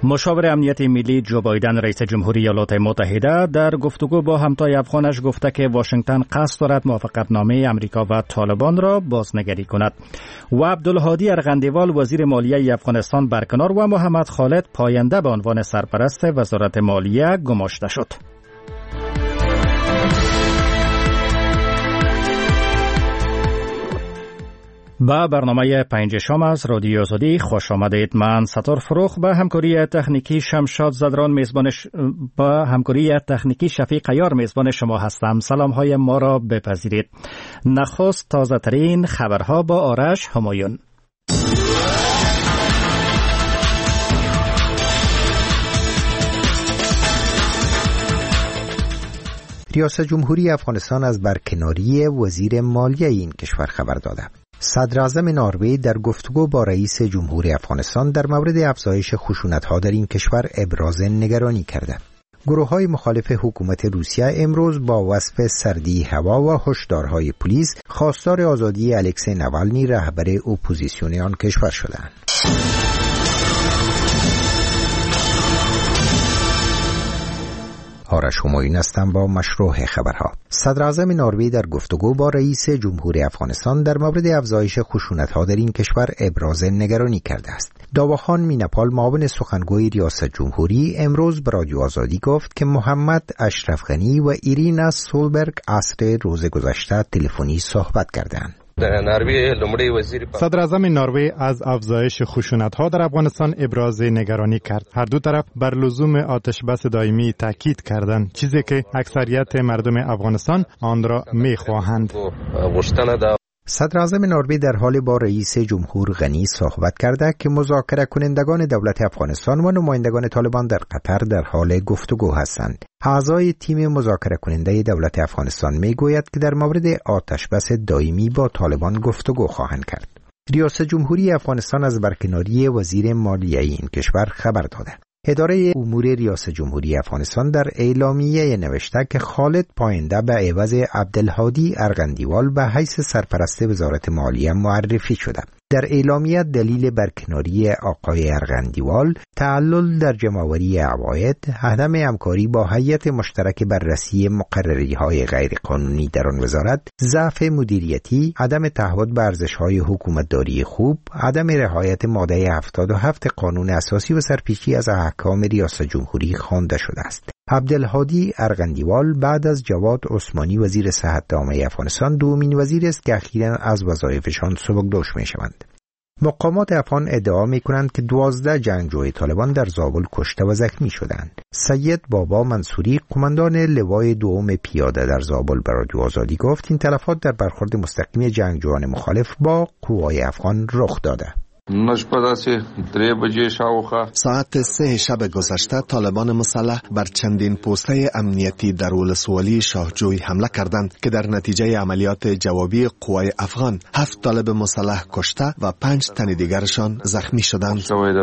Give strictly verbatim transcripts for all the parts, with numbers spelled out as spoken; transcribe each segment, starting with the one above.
مشاور امنیت ملی جو بایدن رئیس جمهوری ایالات متحده در گفتگو با همتای افغانش گفته که واشنگتن قصد دارد موافقتنامه امریکا و طالبان را بازنگری کند. و عبدالهادی ارغندیوال وزیر مالیه افغانستان برکنار و محمد خالد پاینده به عنوان سرپرست وزارت مالیه گماشته شد. با برنامه پنج شام از رادیو آزادی خوش آمدید. من ستار فروخ با همکاری تکنیکی شمشاد زدران میزبان ش... با همکاری تکنیکی شفیق عیار میزبان شما هستم. سلام های ما را بپذیرید. نخست تازه ترین خبرها با آرش همایون. ریاست جمهوری افغانستان از برکناری وزیر مالیه این کشور خبر داده. صدر اعظم نروژ در گفتگو با رئیس جمهوری افغانستان در مورد افزایش خشونت‌ها در این کشور ابراز نگرانی کرده. گروه‌های مخالف حکومت روسیه امروز با وصف سردی هوا و هشدارهای پلیس خواستار آزادی الکسی نوالنی رهبر اپوزیسیون آن کشور شدند. آرش همایون هستم با مشروع خبرها. صدر اعظم نروژ در گفتگو با رئیس جمهوری افغانستان در مورد افزایش خشونت‌ها در این کشور ابراز نگرانی کرده است. داواخان میناپال معاون سخنگوی ریاست جمهوری امروز به رادیو آزادی گفت که محمد اشرف غنی و ایرینا سولبرگ عصر روز گذشته تلفنی صحبت کردند. صدر اعظم نروژ از افزایش خشونت‌ها در افغانستان ابراز نگرانی کرد. هر دو طرف بر لزوم آتش بس دائمی تاکید کردند، چیزی که اکثریت مردم افغانستان آن را می‌خواهند. صدر اعظم نروژ در حال با رئیس جمهور غنی صحبت کرده که مذاکره کنندگان دولت افغانستان و نمایندگان طالبان در قطر در حال گفتگو هستند. اعضای تیم مذاکره کننده دولت افغانستان میگوید که در مورد آتش بس دائمی با طالبان گفتگو خواهند کرد. ریاست جمهوری افغانستان از برکناری وزیر مالیه این کشور خبر داده. اداره امور ریاست جمهوری افغانستان در اعلامیه نوشته که خالد پاینده به عوض عبدالهادی ارغندیوال به حیث سرپرست وزارت مالیه معرفی شده. در اعلامیه دلیل برکناری آقای ارغندیوال تعلل در جمع‌آوری عواید، عدم همکاری با هیئت مشترک بررسی مقرری‌های غیرقانونی در آن وزارت، ضعف مدیریتی، عدم تعهد به ارزش‌های حکومتداری خوب، عدم رعایت ماده هفتاد و هفت قانون اساسی و سرپیچی از احکام ریاست جمهوری خوانده شده است. عبدالهادی ارغندیوال بعد از جواد عثمانی وزیر صحت عامه افغانستان دومین وزیر است که اخیراً از وظایفشان سبکدوش می‌شوند. مقامات افغان ادعا می‌کنند که دوازده جنگجوی طالبان در زابل کشته و زخمی شدند. سید بابا منصوری قماندان لوای دوم پیاده در زابل به رادیو آزادی گفت این تلفات در برخورد مستقیم جنگجویان مخالف با قوای افغان رخ داده. ساعت سه شب گذشته طالبان مسلح بر چندین پوسته امنیتی در ولسوالی شاهجوی حمله کردند که در نتیجه عملیات جوابی قوای افغان هفت طالب مسلح کشته و پنج تن دیگرشان زخمی شدند.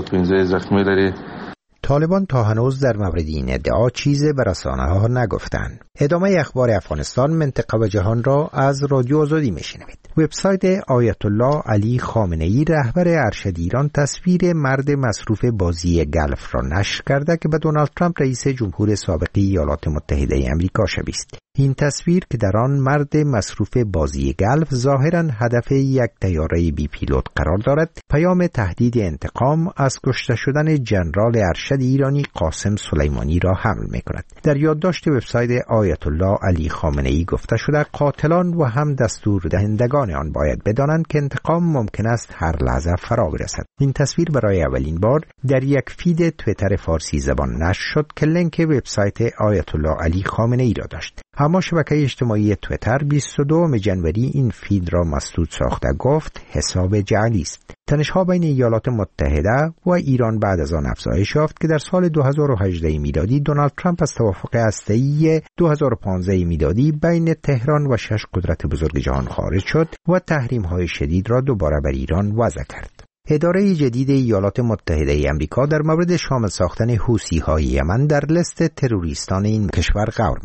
طالبان تا هنوز در مورد این ادعا چیزی به رسانه‌ها نگفتند. ادامه اخبار افغانستان، منطقه و جهان را از رادیو آزادی میشنوید. وبسایت آیت الله علی خامنه‌ای رهبر ارشد ایران تصویر مرد مصروف بازی گلف را نشر کرده که به دونالد ترامپ رئیس جمهور سابق ایالات متحده آمریکا شبیه است. این تصویر که در آن مرد مصروف بازی گلف ظاهراً هدف یک طیاره بی پیلوت قرار دارد، پیام تهدید انتقام از کشته شدن ژنرال ارشد ایرانی قاسم سلیمانی را حمل می‌کند. در یادداشت وبسایت آیت الله علی خامنه‌ای گفته شده قاتلان و هم دستور دهندگان آن باید بدانند که انتقام ممکن است هر لحظه فرا برسد. این تصویر برای اولین بار در یک فید توییتر فارسی زبان نشر شد که لینک وبسایت آیت الله علی خامنه‌ای را داشت. اما شبکه اجتماعی توییتر بیست و دوم ژانویه این فید را مسدود ساخته گفت حساب جعلی است. تنش‌ها بین ایالات متحده و ایران بعد از آن افزایش یافت که در سال دو هزار و هجده میلادی دونالد ترامپ از توافق هسته‌ای دو هزار و پانزده میلادی بین تهران و شش قدرت بزرگ جهان خارج شد و تحریم‌های شدید را دوباره بر ایران وضع کرد. اداره جدید ایالات متحده آمریکا در مورد شامل ساختن حوثی‌های یمن در لیست تروریستان این کشور قرار می‌کند.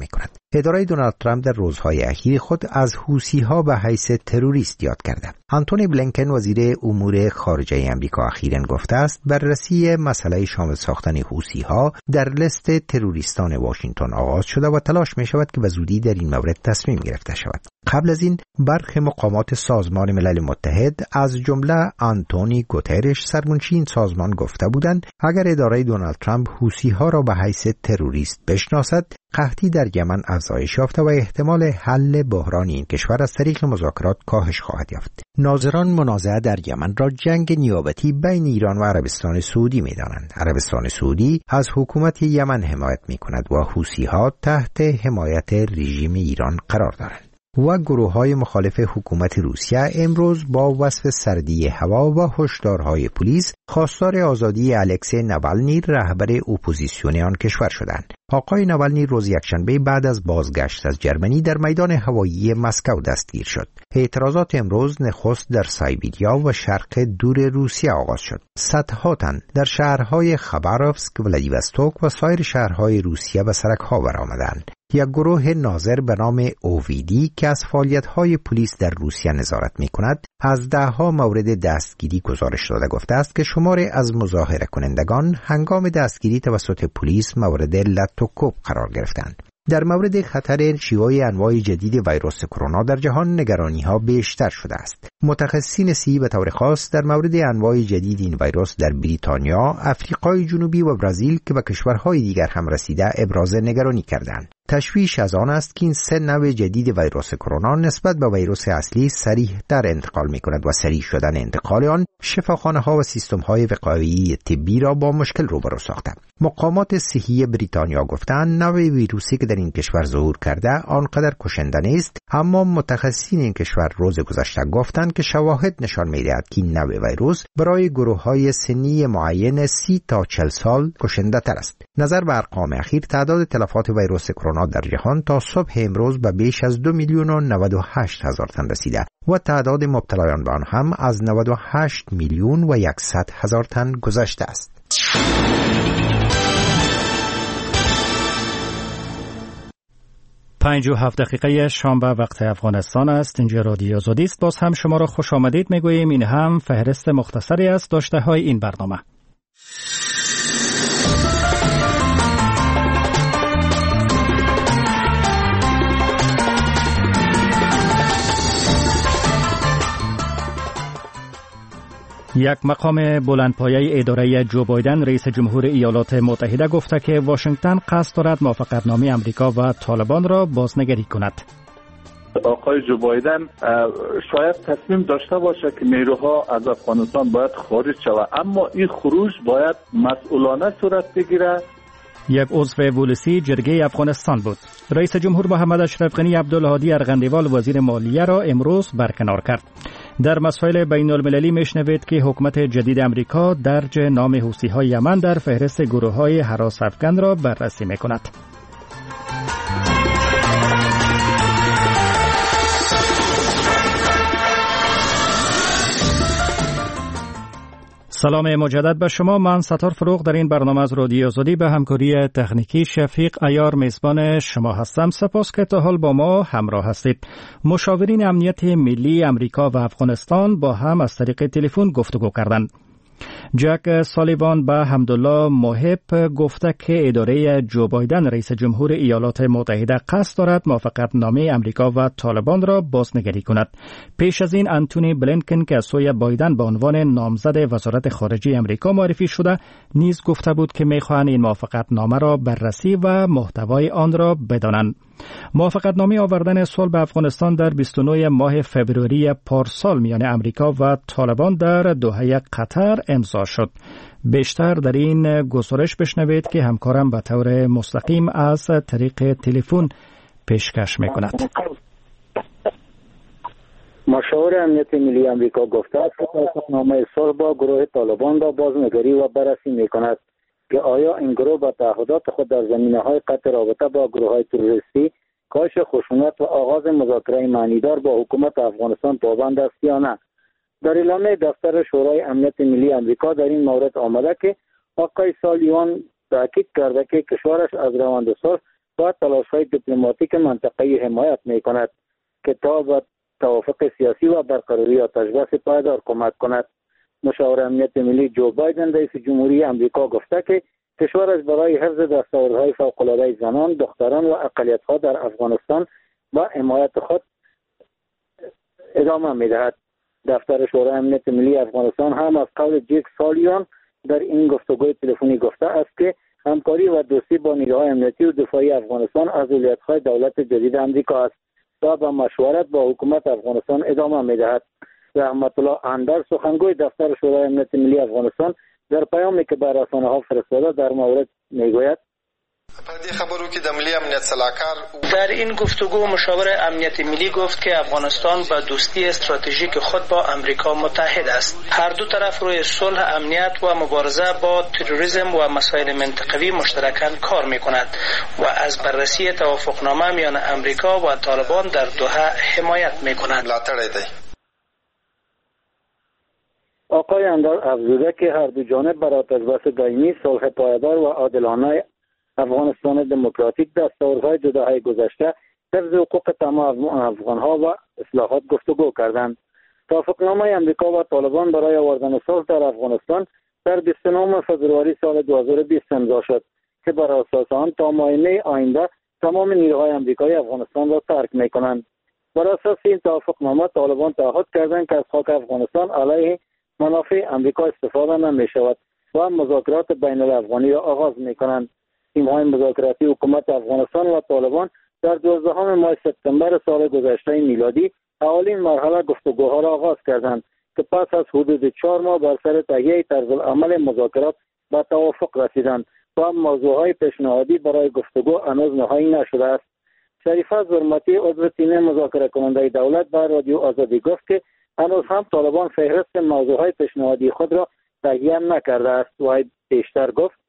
اداره دونالد ترامپ در روزهای اخیر خود از حوثی‌ها به حیث تروریست یاد کرده. آنتونی بلینکن وزیر امور خارجه آمریکا اخیراً گفته است بررسی مسئله شامل ساختن حوثی‌ها در لیست تروریستان واشنگتن آغاز شده و تلاش می‌شود که به زودی در این مورد تصمیم گرفته شود. قبل از این برخی مقامات سازمان ملل متحد از جمله آنتونی گوترش سرمنشی این سازمان گفته بودند اگر اداره دونالد ترامپ حوثی‌ها را به حیث تروریست بشناسد، قحطی در یمن افزایش یافته و احتمال حل بحران این کشور از طریق مذاکرات کاهش خواهد یافت. ناظران منازعه در یمن را جنگ نیابتی بین ایران و عربستان سعودی می‌دانند. عربستان سعودی از حکومت یمن حمایت می‌کند و حوثی‌ها تحت حمایت رژیم ایران قرار دارند. و گروه‌های مخالف حکومت روسیه امروز با وصف سردی هوا و هشدارهای پلیس خواستار آزادی الکسی ناوالنی رهبر اپوزیسیون آن کشور شدند. آقای ناوالنی روز یکشنبه بعد از بازگشت از جرمنی در میدان هوایی مسکو دستگیر شد. اعتراضات امروز نخست در سایبیریا و شرق دور روسیه آغاز شد. صدها تن در شهرهای خباروفسک، ولادیوستوک و سایر شهرهای روسیه به سرک‌ها برآمدند. یک گروه ناظر به نام اوویدی که از فعالیت‌های پلیس در روسیه نظارت می‌کند، از ده‌ها مورد دستگیری گزارش داده گفته است که شماری از مظاهره کنندگان هنگام دستگیری توسط پلیس مورد لط و کوب قرار گرفتند. در مورد خطر شیوع انواع جدید ویروس کرونا در جهان نگرانی‌ها بیشتر شده است. متخصصین صحی به طور خاص در مورد انواع جدید این ویروس در بریتانیا، آفریقای جنوبی و برزیل که به کشورهای دیگر هم رسیده ابراز نگرانی کردند. تشویش از آن است که این سه نوع جدید ویروس کرونا نسبت به ویروس اصلی سریع‌تر انتقال می‌کند و سریع شدن انتقال آن شفاخانه‌ها و سیستم‌های وقایعی طبی را با مشکل روبرو ساخته. مقامات صحی بریتانیا گفتند نوع ویروسی که در این کشور ظهور کرده آنقدر کشنده نیست، اما متخصصین این کشور روز گذشته گفتند که شواهد نشان می‌دهد که این نوع ویروس برای گروه‌های سنی معین سی تا چهل سال کشنده تر است. نظر به ارقام اخیر تعداد تلفات ویروس کرونا در جهان تا صبح امروز به بیش از دو میلیون و نود و هشت هزار تن رسیده و تعداد مبتلایان به آن هم از نود و هشت میلیون و صد هزار تن گذشته است. پنج و هفت دقیقه شام به وقت افغانستان است. اینجا رادیو آزادی است. باز هم شما را خوش آمدید میگوییم. این هم فهرست مختصری از داشته های این برنامه. یک مقام بلندپایه اداره جو بایدن رئیس جمهور ایالات متحده گفته که واشنگتن قصد دارد موافقتنامه امریکا و طالبان را بازنگری کند. آقای جو بایدن شاید تصمیم داشته باشه که نیروها از افغانستان باید خارج شود، اما این خروج باید مسئولانه صورت بگیره. یک عضو ولسی جرگه افغانستان بود. رئیس جمهور محمد اشرف غنی عبدالهادی ارغندیوال وزیر مالیه را امروز برکنار کرد. در مسائل بین المللی میشنوید که حکومت جدید امریکا درج نام حوثی‌های یمن در فهرست گروه‌های هراس افکن را بررسی می‌کند. سلام مجدد به شما. من ستار فروغ در این برنامه از رادیو آزادی به همکاری تکنیکی شفیق عیار میزبان شما هستم. سپاس که تا حال با ما همراه هستید. مشاورین امنیت ملی امریکا و افغانستان با هم از طریق تلفن گفتگو کردند. جک سالیوان به حمدالله محب گفته که اداره جو بایدن رئیس جمهور ایالات متحده قصد دارد موافقتنامه امریکا و طالبان را بازنگری کند. پیش از این انتونی بلینکن که از سوی بایدن به عنوان نامزد وزارت خارجه امریکا معرفی شده نیز گفته بود که می‌خواهند این موافقتنامه را بررسی و محتوای آن را بدانند. موافقتنامه آوردن صلح به افغانستان در بیست و نه ماه فوریه پارسال میان امریکا و طالبان در دوحه قطر امضا شد. بیشتر در این گزارش بشنوید که همکارم به طور مستقیم از طریق تلفن پیشکش میکند. مشاور امنیت ملی امریکا گفته است که موافقتنامه صلح با گروه طالبان را بازنگری و بررسی میکند که آیا این گروه با تعهدات خود در زمینه‌های قطع رابطه با گروه‌های تروریستی، کاهش خشونت و آغاز مذاکره معنیدار با حکومت افغانستان پابند است یا نه. در اعلامیه دفتر شورای امنیت ملی امریکا در این مورد آمده که آقای سالیوان تاکید کرده که کشورش از روند صلح و تلاش‌های دیپلماتیک منطقه‌ای حمایت می‌کند که تا به توافق سیاسی و برقراری آتش‌بس پایدار کمک کند. مشاور امنیت ملی جو بایدن رئیس جمهوری آمریکا گفته که کشورش برای حفظ دستاوردهای فوق‌العاده زنان، دختران و اقلیت‌ها در افغانستان و حمایت خود ادامه می‌دهد. دفتر شورای امنیت ملی افغانستان هم از قول جیک سالیان در این گفتگوی تلفنی گفته است که همکاری و دوستی با نیروهای امنیتی و دفاعی افغانستان از ولایت‌های دولت جدید آمریکا است و با مشورت با حکومت افغانستان ادامه می‌دهد. رحمت الله اندر سخنگوی دفتر شورای امنیت ملی افغانستان در پیامی که به رسانه‌ها فرستاده در مورد میگوید در این گفتگو مشاور امنیت ملی گفت که افغانستان با دوستی استراتژیک خود با امریکا متحد است. هر دو طرف روی صلح، امنیت و مبارزه با تروریسم و مسائل منطقوی مشترکاً کار می‌کند و از بررسی توافقنامه میان امریکا و طالبان در دوحه حمایت می‌کند. آقای اندر افزوده که هر دو جانب بر آتش‌بس دائمی، صلح پایدار و عادلانه افغانستان دموکراتیک دستاوردهای دو دهه گذشته، حفظ حقوق تمام افغانها و اصلاحات گفتگو کردند. توافقنامه امریکا و طالبان برای آوردن صلح در افغانستان در بیست و نهم فوریه سال دو هزار و بیست امضا شد که بر اساس آن تا ماه می آینده تمام نیروهای امریکایی افغانستان را ترک می‌کنند. بر اساس این توافقنامه طالبان تعهد کردند که از خاک افغانستان علیه منافع امریکا استفاده نمی‌شود و مذاکرات بین الافغانی را آغاز می‌کنند. تیم‌های مذاکراتی حکومت افغانستان و طالبان در دوازدهم ماه سپتامبر سال گذشته میلادی اولین مرحله گفتگوها را آغاز کردند که پس از حدود چهار ماه بر سر تهیه طرزالعمل مذاکرات به توافق رسیدند و موضوعهای پیشنهادی برای گفتگو هنوز نهایی نشده است. شریفه زرمتی عضو تیم مذاکره کننده دولت به رادیو آزادی گفت که هنوز هم طالبان فهرست موضوعهای پیشنهادی خود را تهیه نکرده است و بیشتر گفت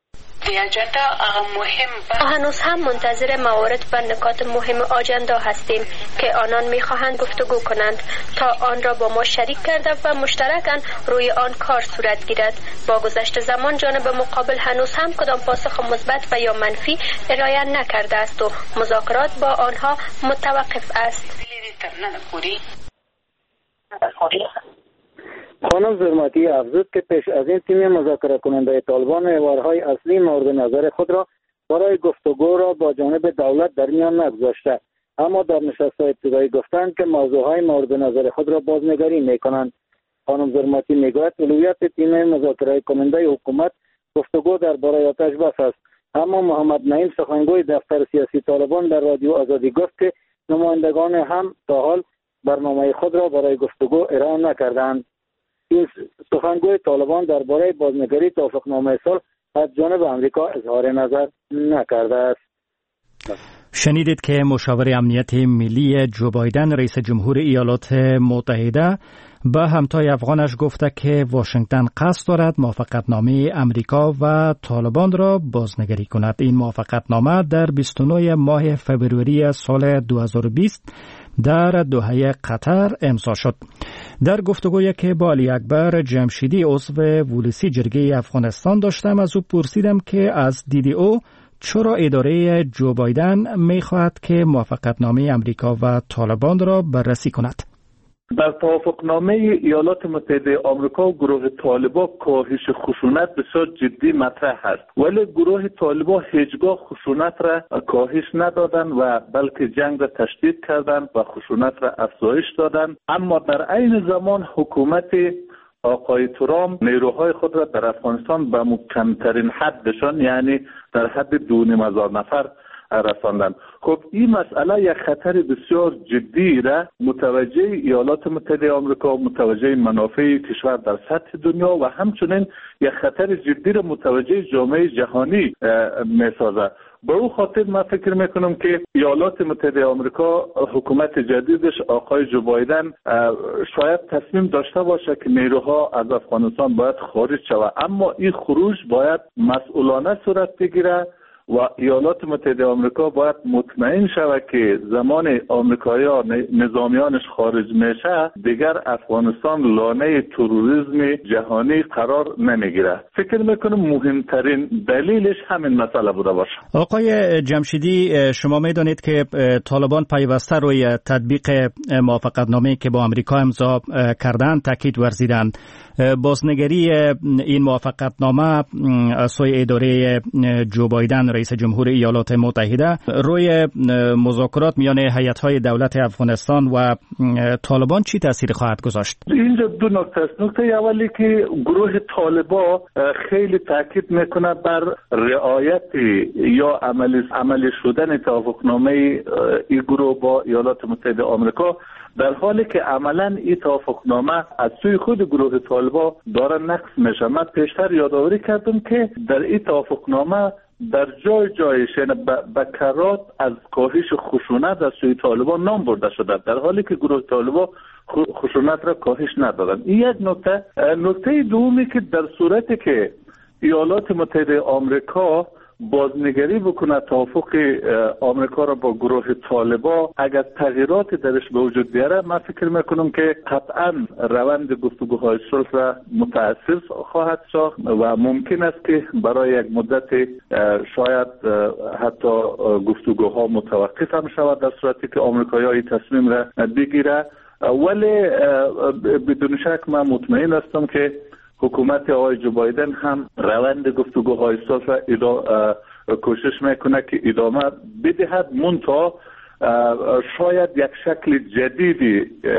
هنوز هم منتظر موارد و نکات مهم آجندا هستیم که آنان میخواهند گفتگو کنند تا آن را با ما شریک کرده و مشترکاً روی آن کار صورت گیرد. با گذشت زمان جانب مقابل هنوز هم کدام پاسخ مثبت و یا منفی ارائه نکرده است و مذاکرات با آنها متوقف است. خانم زرمتی افزود که پیش از این تیم مذاکره کننده طالبان محورهای اصلی مورد نظر خود را برای گفتگو را با جانب دولت در میان نگذاشته، اما در نشست‌های ابتدایی گفتند که موضوعهای مورد نظر خود را بازنگری می‌کنند. خانم زرمتی میگوید اولویت تیم مذاکره کننده حکومت گفتگو درباره آتش‌بس است، اما محمد نعیم سخنگوی دفتر سیاسی طالبان در رادیو آزادی گفت که نمایندگان هم تا حال برنامه خود را برای گفتگو ارائه نکردند. این سخنگوی طالبان درباره بازنگری توافقنامه صلح از جانب آمریکا اظهار نظر نکرده است. شنیدید که مشاور امنیت ملی جو بایدن رئیس جمهور ایالات متحده به همتای افغانش گفته که واشنگتن قصد دارد موافقتنامه امریکا و طالبان را بازنگری کند. این موافقتنامه در بیست و نه ماه فوریه سال دو هزار و بیست در دوحه قطر امضا شد. در گفتگویی که با علی اکبر جمشیدی عضو ولسی جرگه افغانستان داشتم، از او پرسیدم که از دید او چرا اداره جو بایدن می‌خواهد که موافقتنامه امریکا و طالبان را بررسی کند. در توافقنامه ایالات متحده آمریکا و گروه طالبان کاهش خشونت بسیار جدی مطرح است، ولی گروه طالبان هیچگاه خشونت را کاهش ندادند و بلکه جنگ را تشدید کردند و خشونت را افزایش دادند. اما در عین زمان حکومت آقای ترامپ نیروهای خود را در افغانستان به کمترین حدشان، یعنی در حد دو نیم هزار نفر رساندند. خب این مسئله یک خطر بسیار جدی را متوجه ایالات متحده آمریکا، متوجه منافع کشور در سطح دنیا و همچنین یک خطر جدی را متوجه جامعه جهانی می‌سازد. به او خاطر من فکر میکنم که ایالات متحده آمریکا، حکومت جدیدش آقای جو بایدن شاید تصمیم داشته باشه که نیروها از افغانستان باید خارج شود، اما این خروج باید مسئولانه صورت بگیره و ایالات متحده آمریکا باید مطمئن شود که زمان آمریکایی‌ها نظامیانش خارج میشه دیگر افغانستان لانه تروریسم جهانی قرار نمیگیره. فکر میکنم مهمترین دلیلش همین مسئله بوده باشه. آقای جمشیدی، شما میدانید که طالبان پیوسته روی تطبیق موافقتنامه‌ای که با آمریکا امضا کردند تاکید ورزیدند. بازنگری این موافقتنامه از سوی اداره جو بایدن رئیس جمهور ایالات متحده روی مذاکرات میان هیئت‌های دولت افغانستان و طالبان چی تأثیری خواهد گذاشت؟ اینجا دو نکته است. نکته اولی که گروه طالبا خیلی تاکید میکنه بر رعایت یا عملی عملی شدن توافقنامه این گروه با ایالات متحده آمریکا، در حالی که عملا این توافقنامه از سوی خود گروه طالبا داره نقض میشه. من پیشتر یادآوری کردم که در این توافقنامه در جای جایش به کرات از کاهش خشونت از سوی طالبان نام برده شده، در حالی که گروه طالبا خشونت را کاهش ندادن. این یک نکته. نکته دومی که در صورتی که ایالات متحده آمریکا بازنگری بکنه توافق آمریکا را با گروه طالبا، اگر تغییرات درش به وجود بیاره، من فکر میکنم که قطعا روند گفتگوهای صلح را متأثر خواهد ساخت و ممکن است که برای یک مدت شاید حتی گفتگوها متوقف هم شود در صورتی که آمریکایی‌ها این تصمیم را بگیره. ولی بدون شک من مطمئن هستم که حکومت آقای جو بایدن هم روند گفتگوهای صلح را کوشش میکنه که ادامه بدهد، منتها شاید یک شکل جدیدی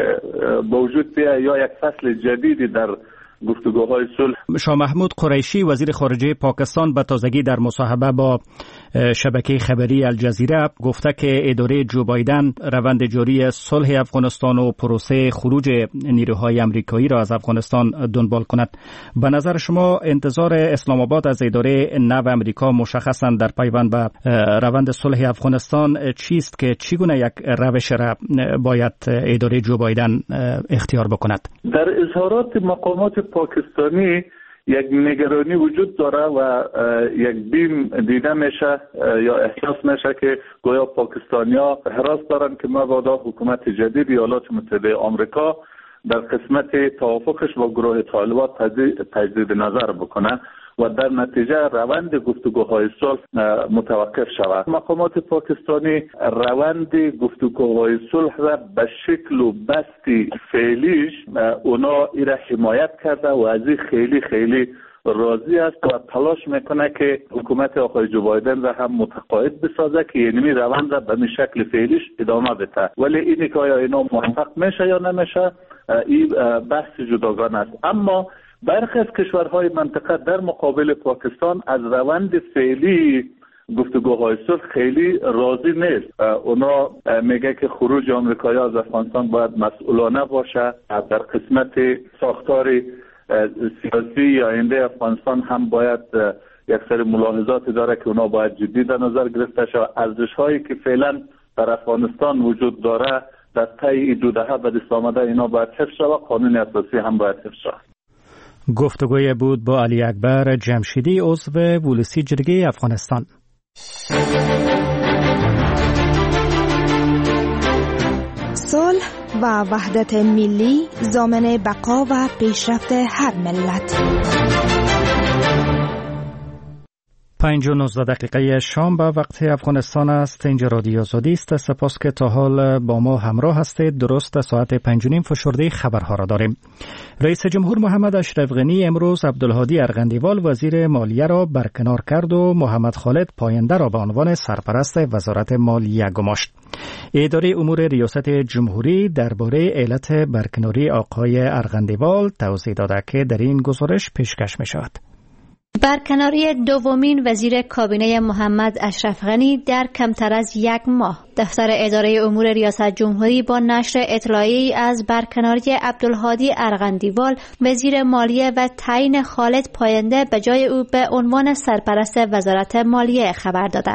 به وجود بیاید یا یک فصل جدیدی در گفتگوهای صلح. شاه محمود قریشی وزیر خارجه پاکستان به تازگی در مصاحبه با شبکه خبری الجزیره گفته که اداره جو بایدن روند جاری صلح افغانستان و پروسه خروج نیروهای آمریکایی را از افغانستان دنبال کند. به نظر شما انتظار اسلام آباد از اداره نو آمریکا مشخصاً در پیوند به روند صلح افغانستان چیست که چگونه یک روش را باید اداره جو بایدن اختیار بکند؟ در اظهارات مقامات پاکستانی یک نگرانی وجود داره و یک بیم دیده میشه یا احساس میشه که گویا پاکستانیا حراس دارن که مبادا حکومت جدید ایالات متحده آمریکا در قسمت توافقش با گروه طالبان تجدید نظر بکنه و در نتیجه روند گفتگوهای صلح متوقف شود. مقامات پاکستانی روند گفتگوهای صلح را به شکل و بستی فعلیش اونا ایره حمایت کرده و از این خیلی خیلی راضی است و تلاش میکنه که حکومت آقای جو بایدن را هم متقاعد بسازه که اینمی روند را به شکل فعلیش ادامه بده. ولی اینی که آیا اینا موفق میشه یا نمیشه این بحث جداگانه است. اما برخی از کشورهای منطقه در مقابل پاکستان از روند فعلی گفتگوهای صلح خیلی راضی نیست. اونا میگه که خروج آمریکایی از افغانستان باید مسئولانه باشه. در قسمت ساختار سیاسی یا آینده افغانستان هم باید یک سری ملاحظاتی داره که اونا باید جدی در نظر گرفته شود. ارزش هایی که فعلا در افغانستان وجود داره در طی دو دهه به دست آمده اینا باید حفظ شود. قانون اساسی هم باید حفظ شود. گفتگوی بود با علی اکبر جمشیدی، عضو ولسی جرگه افغانستان. صلح و وحدت ملی ضامن بقا و پیشرفت هر ملت. پنج و نوزده دقیقه شام به وقت افغانستان است. اینجا رادیو آزادی است. سپاس که تا حال با ما همراه هستید. درست ساعت پنج و نیم فشرده خبرها را داریم. رئیس جمهور محمد اشرف غنی امروز عبدالهادی ارغندیوال وزیر مالیه را برکنار کرد و محمد خالد پاینده را به عنوان سرپرست وزارت مالیه گماشت. اداره امور ریاست جمهوری درباره علت برکناری آقای ارغندیوال توضیح داده که در این گزارش پیشکش می شود. برکناری دومین وزیر کابینه محمد اشرف غنی در کمتر از یک ماه. دفتر اداره امور ریاست جمهوری با نشر اطلاعیه‌ای از برکناری عبدالهادی ارغندیوال وزیر مالیه و تعیین خالد پاینده به جای او به عنوان سرپرست وزارت مالیه خبر داده است.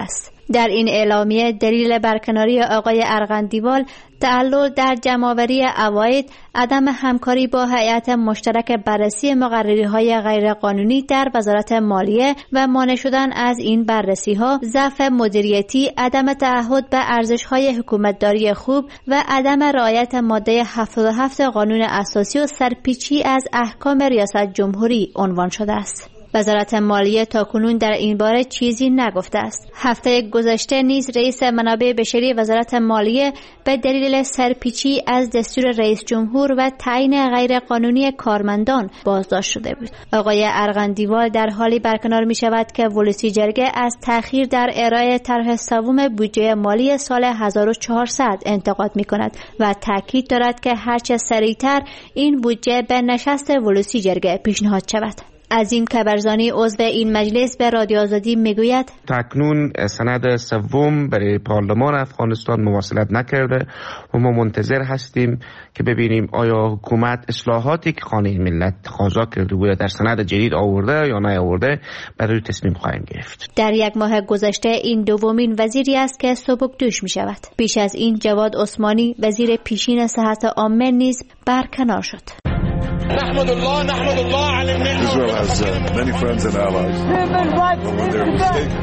در این اعلامیه دلیل برکناری آقای ارغندیوال تعلل در جمع‌آوری عواید، عدم همکاری با هیئت مشترک بررسی مقرری‌های غیرقانونی در وزارت مالیه و مانع شدن از این بررسی‌ها، ضعف مدیریتی، عدم تعهد به ارزش‌های حکومتداری خوب و عدم رعایت ماده هفتاد و هفت قانون اساسی و سرپیچی از احکام ریاست جمهوری عنوان شده است. وزارت مالیه تاکنون در این باره چیزی نگفته است. هفته گذشته نیز رئیس منابع بشری وزارت مالیه به دلیل سرپیچی از دستور رئیس جمهور و تعیین غیرقانونی کارمندان بازداشت شده بود. آقای ارغندیوال در حالی برکنار می شود که ولسی جرگه از تأخیر در ارائه طرح سوم بودجه مالی سال هزار و چهارصد انتقاد می کند و تاکید دارد که هرچه سریعتر این بودجه به نشست ولسی جرگه پیشنهاد شود. عظیم کبرزانی عضو این مجلس به رادیو آزادی میگوید تکنون سند سوم برای پارلمان افغانستان مواصلت نکرده و ما منتظر هستیم که ببینیم آیا حکومت اصلاحاتی که خانه ملت تقاضا کرده بوده در سند جدید آورده یا نه آورده، برای تصمیم خواهیم گرفت. در یک ماه گذشته این دومین وزیری است که سبکدوش می شود. پیش از این جواد عثمانی وزیر پیشین صحت عامه نیز برکنار شد. نحمد الله نحمد الله على النعمة. Israel has uh, many friends and allies. When they're mistaken.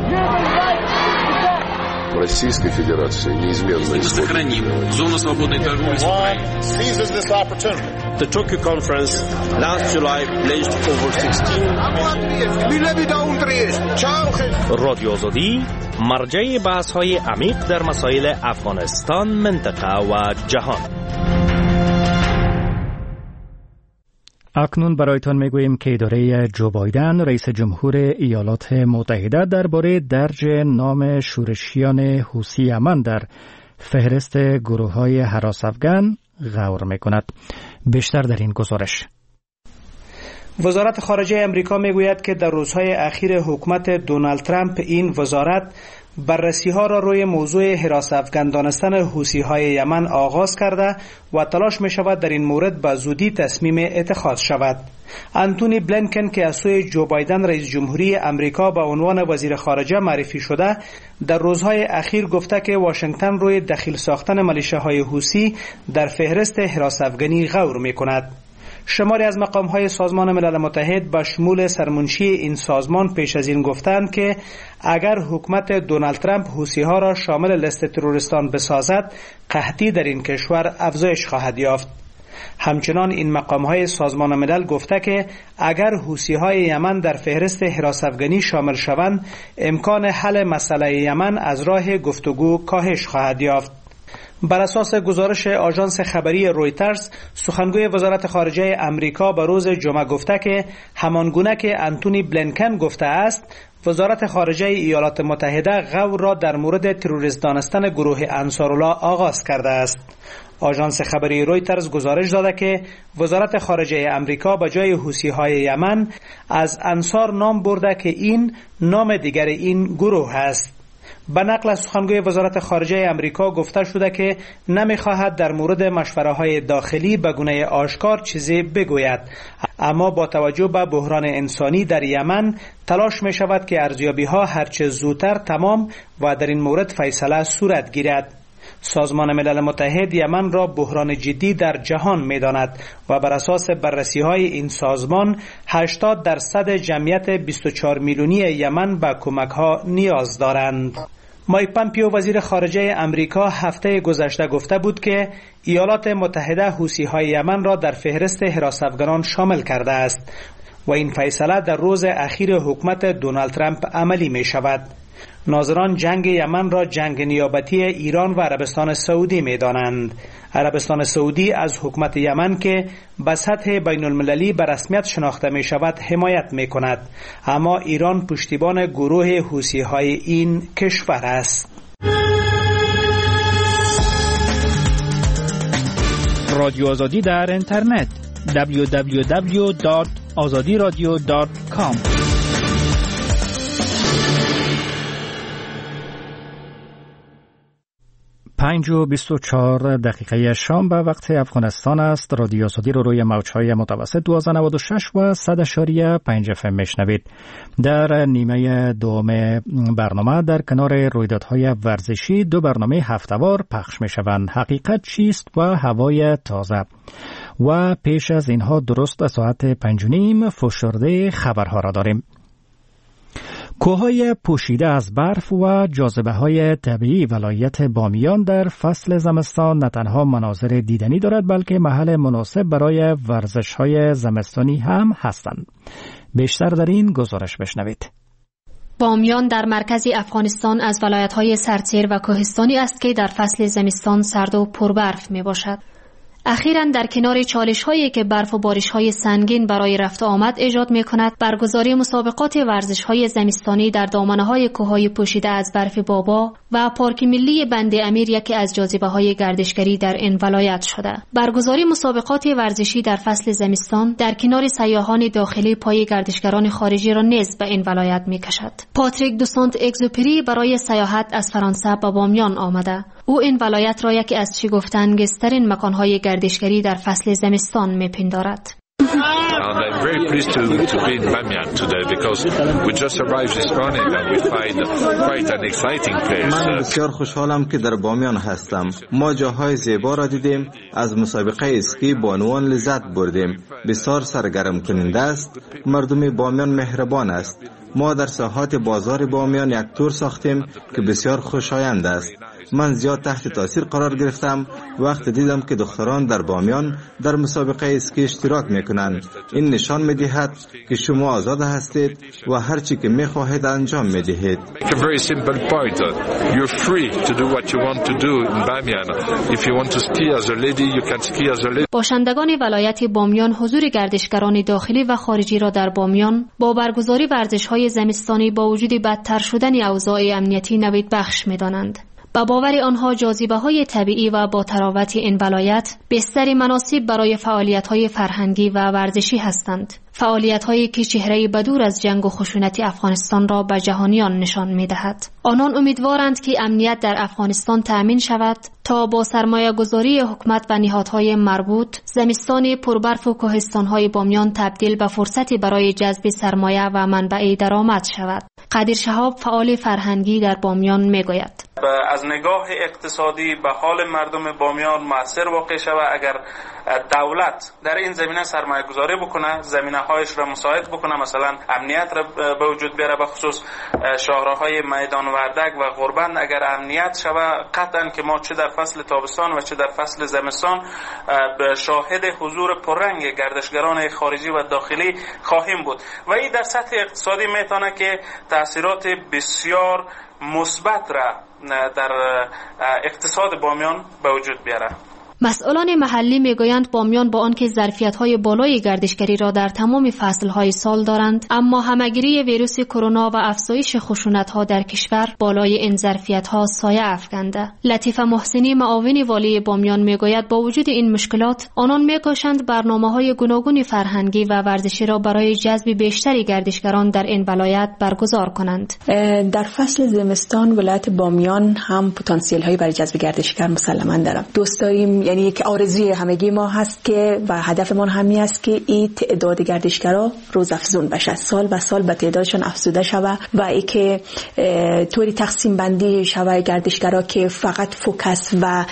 Российской Федерации неизменно сохраним зону свободной торговли с Украиной. Seizes this opportunity. The Tokyo conference last July pledged over sixteen. رادیو آزادی مرجع بحث‌های عمیق در مسائل افغانستان، منطقه و جهان. اکنون برایتان میگوییم که اداره جو بایدن رئیس جمهور ایالات متحده درباره درج نام شورشیان حوثی یمن در فهرست گروه‌های هراس افغان غور میکند. بیشتر در این گزارش. وزارت خارجه امریکا میگوید که در روزهای اخیر حکومت دونالد ترامپ این وزارت بررسی ها را روی موضوع حراس افغان دانستن حوثی های یمن آغاز کرده و تلاش می شود در این مورد به زودی تصمیم اتخاذ شود. انتونی بلینکن که از سوی جو بایدن رئیس جمهوری امریکا به عنوان وزیر خارجه معرفی شده، در روزهای اخیر گفته که واشنگتن روی دخیل ساختن ملیشه‌های حوثی در فهرست حراس افغانی غور می کند. شماری از مقام‌های سازمان ملل متحد به شمول سرمنشی این سازمان پیش از این گفتند که اگر حکومت دونالد ترامپ حوثی‌ها را شامل لیست تروریستان بسازد، قحطی در این کشور افزایش خواهد یافت. همچنان این مقام‌های سازمان ملل گفته که اگر حوثی‌های یمن در فهرست حراس افغانی شامل شوند، امکان حل مسئله یمن از راه گفتگو کاهش خواهد یافت. بر اساس گزارش آژانس خبری رویترز، سخنگوی وزارت خارجه امریکا به روز جمعه گفته که همانگونه که انتونی بلینکن گفته است، وزارت خارجه ایالات متحده غور را در مورد تروریست دانستن گروه انصارالله آغاز کرده است. آژانس خبری رویترز گزارش داده که وزارت خارجه امریکا به جای حوثی‌های یمن از انصار نام برده که این نام دیگر این گروه است. به نقل از سخنگوی وزارت خارجه امریکا گفته شده که نمی‌خواهد در مورد مشوره‌های داخلی به گونه آشکار چیزی بگوید، اما با توجه به بحران انسانی در یمن تلاش می شود که ارزیابی‌ها هرچه زودتر تمام و در این مورد فیصله صورت گیرد. سازمان ملل متحد یمن را بحران جدی در جهان می داند و بر اساس بررسی های این سازمان هشتاد درصد جمعیت بیست و چهار میلیونی یمن به کمک ها نیاز دارند. مایک پامپیو وزیر خارجه امریکا هفته گذشته گفته بود که ایالات متحده حوثی‌های یمن را در فهرست حراس افغانان شامل کرده است و این فیصله در روز اخیر حکومت دونالد ترامپ عملی می شود. ناظران جنگ یمن را جنگ نیابتی ایران و عربستان سعودی می دانند. عربستان سعودی از حکومت یمن که به سطح بین المللی به رسمیت شناخته می شود حمایت می کند، اما ایران پشتیبان گروه حوثی های این کشور است. رادیو آزادی در اینترنت دبلیو دبلیو دبلیو دات آزادی رادیو دات کام. پنج و بیست و چهار دقیقه شام به وقت افغانستان است. رادیو آزادی رو روی موج‌های متوسط دوازده نود و شش و صد اشاریه پنج اف ام میشنوید. در نیمه دوم برنامه در کنار رویدادهای ورزشی دو برنامه هفته‌وار پخش میشوند. حقیقت چیست و هوای تازه. و پیش از اینها درست ساعت پنج و نیم فشرده خبرها را داریم. کوههای پوشیده از برف و جاذبه‌های طبیعی ولایت بامیان در فصل زمستان نه تنها مناظر دیدنی دارد بلکه محل مناسب برای ورزش‌های زمستانی هم هستند. بیشتر در این گزارش بشنوید. بامیان در مرکز افغانستان از ولایت‌های سرتیر و کوهستانی است که در فصل زمستان سرد و پربرف میباشد. اخیراً در کنار چالش‌هایی که برف و بارش‌های سنگین برای رفت و آمد ایجاد می‌کند، برگزاری مسابقات ورزش‌های زمستانی در دامنه‌های کوههای پوشیده از برف بابا و پارک ملی بند امیر یکی از جاذبه‌های گردشگری در این ولایت شده. برگزاری مسابقات ورزشی در فصل زمستان در کنار سیاحان داخلی پای گردشگران خارجی را نیز به این ولایت می‌کشد. پاتریک دو سانت اگزوپری برای سیاحت از فرانسه به بامیان آمده. او این ولایت را یکی از شگفت‌انگیزترین مکان‌های گردشگری در فصل زمستان می‌پندارد. And I'm very pleased to, to be in Bamiyan today because we just arrived this morning and we find quite an exciting place. من بسیار خوشحالم که در بامیان هستم. ما جاهای زیبا را دیدیم، از مسابقه اسکی بانوان لذت بردیم. بسیار سرگرم کننده است. مردم بامیان مهربان است. ما در ساحات بازار بامیان یک تور ساختیم که بسیار خوشایند است. من زیاد تحت تاثیر قرار گرفتم وقت دیدم که دختران در بامیان در مسابقه اسکی اشتراک میکنند. این نشان میدهد که شما آزاد هستید و هر چی که میخواهید انجام میدهید. A very simple point. You're free to do what you want to do in Bamiyan. If you want to ski as a lady, you can ski as a lady. باشندگان ولایت بامیان حضور گردشگران داخلی و خارجی را در بامیان با برگزاری ورزش‌های زمستانی با وجود بدتر شدن اوضاع امنیتی نوید بخش می‌دانند. با باور آنها جاذبه‌های طبیعی و با تراوت این ولایت بستر مناسب برای فعالیت‌های فرهنگی و ورزشی هستند. فعالیت‌هایی که چهره بدور از جنگ و خشونت افغانستان را به جهانیان نشان می‌دهد. آنان امیدوارند که امنیت در افغانستان تأمین شود تا با سرمایه‌گذاری حکومت و نهادهای مربوط زمستان پربرف و کوهستان‌های بامیان تبدیل به فرصتی برای جذب سرمایه و منبع درآمد شود. قادر شهاب فعال فرهنگی در بامیان می‌گوید: از نگاه اقتصادی به حال مردم بامیان مؤثر واقع شود اگر دولت در این زمینه سرمایه گذاری بکنه، زمینه هایش را مساعد بکنه، مثلا امنیت را به وجود بیاره، به خصوص شاهراهای میدان وردک و غربند اگر امنیت شود قطعا که ما چه در فصل تابستان و چه در فصل زمستان به شاهد حضور پررنگ گردشگران خارجی و داخلی خواهیم بود و این در سطح اقتصادی میتونه که تاثیرات بسیار مثبت را در اقتصاد بامیان به وجود بیاره. مسئولان محلی میگویند بامیان با آنکه ظرفیت‌های بالای گردشگری را در تمام فصل‌های سال دارند، اما همه‌گیری ویروس کرونا و افزایش خشونت‌ها در کشور بالای این ظرفیت‌ها سایه افکنده. لطیفه محسنی معاون والی بامیان میگوید با وجود این مشکلات آنان می‌کوشند برنامه‌های گوناگون فرهنگی و ورزشی را برای جذب بیشتری گردشگران در این ولایت برگزار کنند. در فصل زمستان ولایت بامیان هم پتانسیل‌هایی برای جذب گردشگر مسلماً دارد. دوست داریم، یعنی یک آرزوی همگی ما هست که و هدفمان همی است که این تعداد گردشگرا روزافزون بشه، سال به سال به تعدادشون افزوده شود و ای که طوری تقسیم بندی شود گردشگرا که فقط فوکس و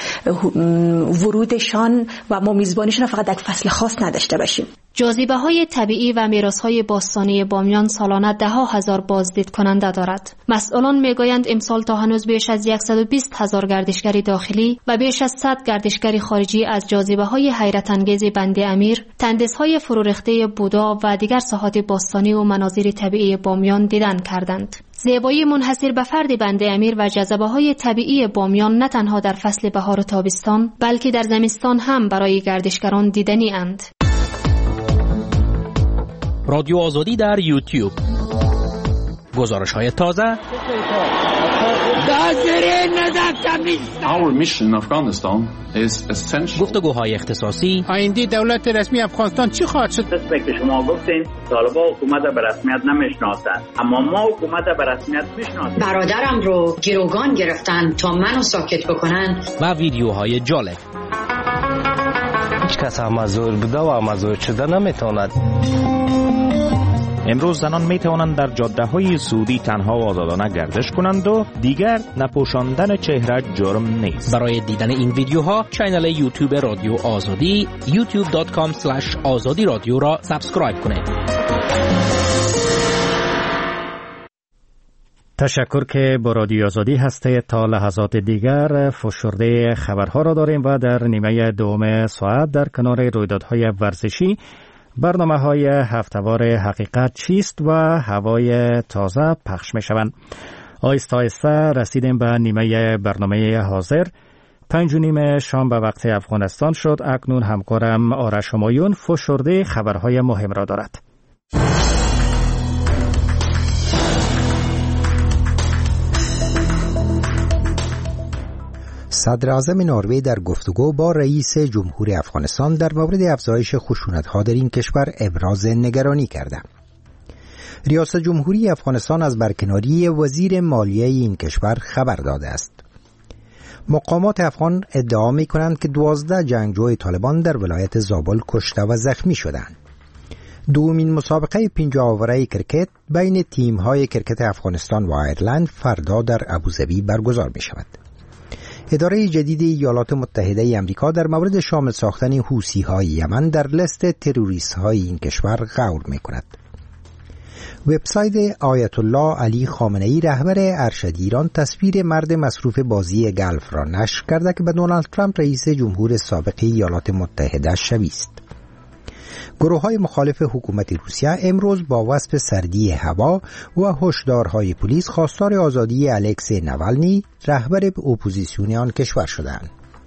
ورودشان و ما میزبانیشون فقط در فصل خاص نداشته باشیم. جاذبه‌های طبیعی و میراث‌های باستانی بامیان سالانه ده ها هزار بازدید کننده دارد. مسئولان میگویند امسال تا هنوز بیش از صد و بیست هزار گردشگری داخلی و بیش از صد گردشگری خارجی از جاذبه‌های حیرت انگیز بند امیر، تندس‌های فرورخته بودا و دیگر ساحات باستانی و مناظر طبیعی بامیان دیدن کردند. زیبایی منحصر به فرد بند امیر و جاذبه‌های طبیعی بامیان نه تنها در فصل بهار و تابستان بلکه در زمستان هم برای گردشگران دیدنی اند. رادیو آزادی در یوتیوب. گزارش‌های تازه، Our mission in Afghanistan is essential. گفتگوهای اختصاصی. آینده دولت رسمی افغانستان چی خواهد شد؟ قسمی که شما گفتین طالبان حکومت به رسمیت نمیشناسند، اما ما حکومت به رسمیت میشناسیم. برادرم رو گروگان گرفتن تا منو ساکت بکنن. و ویدیوهای جالب. هیچ کس مزور بوده و مزور شده نمیتواند. امروز زنان می توانند در جاده های سعودی تنها و آزادانه گردش کنند و دیگر نپوشاندن چهره جرم نیست. برای دیدن این ویدیوها کانال یوتیوب رادیو آزادی یوتیوب دات کام اسلش آزادی رادیو را سابسکرایب کنید. تشکر که با رادیو آزادی هستید. تا لحظات دیگر فشرده خبرها را داریم و در نیمه دوم ساعت در کنار رویدادهای ورزشی برنامه های هفته‌وار حقیقت چیست و هوای تازه پخش می شوند. آیسته آیسته رسیدیم به نیمه برنامه حاضر. پنج و نیم شام به وقت افغانستان شد. اکنون همکارم آرش همایون فشرده خبرهای مهم را دارد. صدر اعظم نروژ در گفتگو با رئیس جمهوری افغانستان در مورد افزایش خشونت‌ها در این کشور ابراز نگرانی کرده. ریاست جمهوری افغانستان از برکناری وزیر مالیه این کشور خبر داده است. مقامات افغان ادعا می‌کنند که دوازده جنگجوی طالبان در ولایت زابل کشته و زخمی شدند. دومین مسابقه پنجاه اووره کرکت بین تیم‌های کرکت افغانستان و ایرلند فردا در ابوظبی برگزار می‌شود. اداره جدید ایالات متحده آمریکا در مورد شامل ساختن حوثی‌های یمن در لیست تروریست‌های این کشور غور می‌کند. وبسایت آیت الله علی خامنه‌ای رهبر ارشد ایران تصویر مرد مصروف بازی گلف را نشر کرده که به دونالد ترامپ رئیس جمهور سابق ایالات متحده شبیه است. گروه‌های مخالف حکومت روسیه امروز با وصف سردی هوا و هشدارهای پلیس خواستار آزادی الکسی نوالنی رهبر اپوزیسیون آن کشور شدند.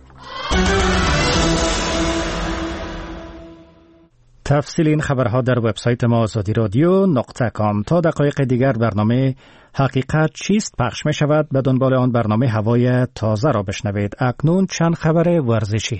تفصیل این خبرها در وبسایت ما آزادی رادیو نقطه کام. تا دقایق دیگر برنامه حقیقت چیست پخش می شود. به دنبال آن برنامه هوای تازه را بشنوید. اکنون چند خبر ورزشی.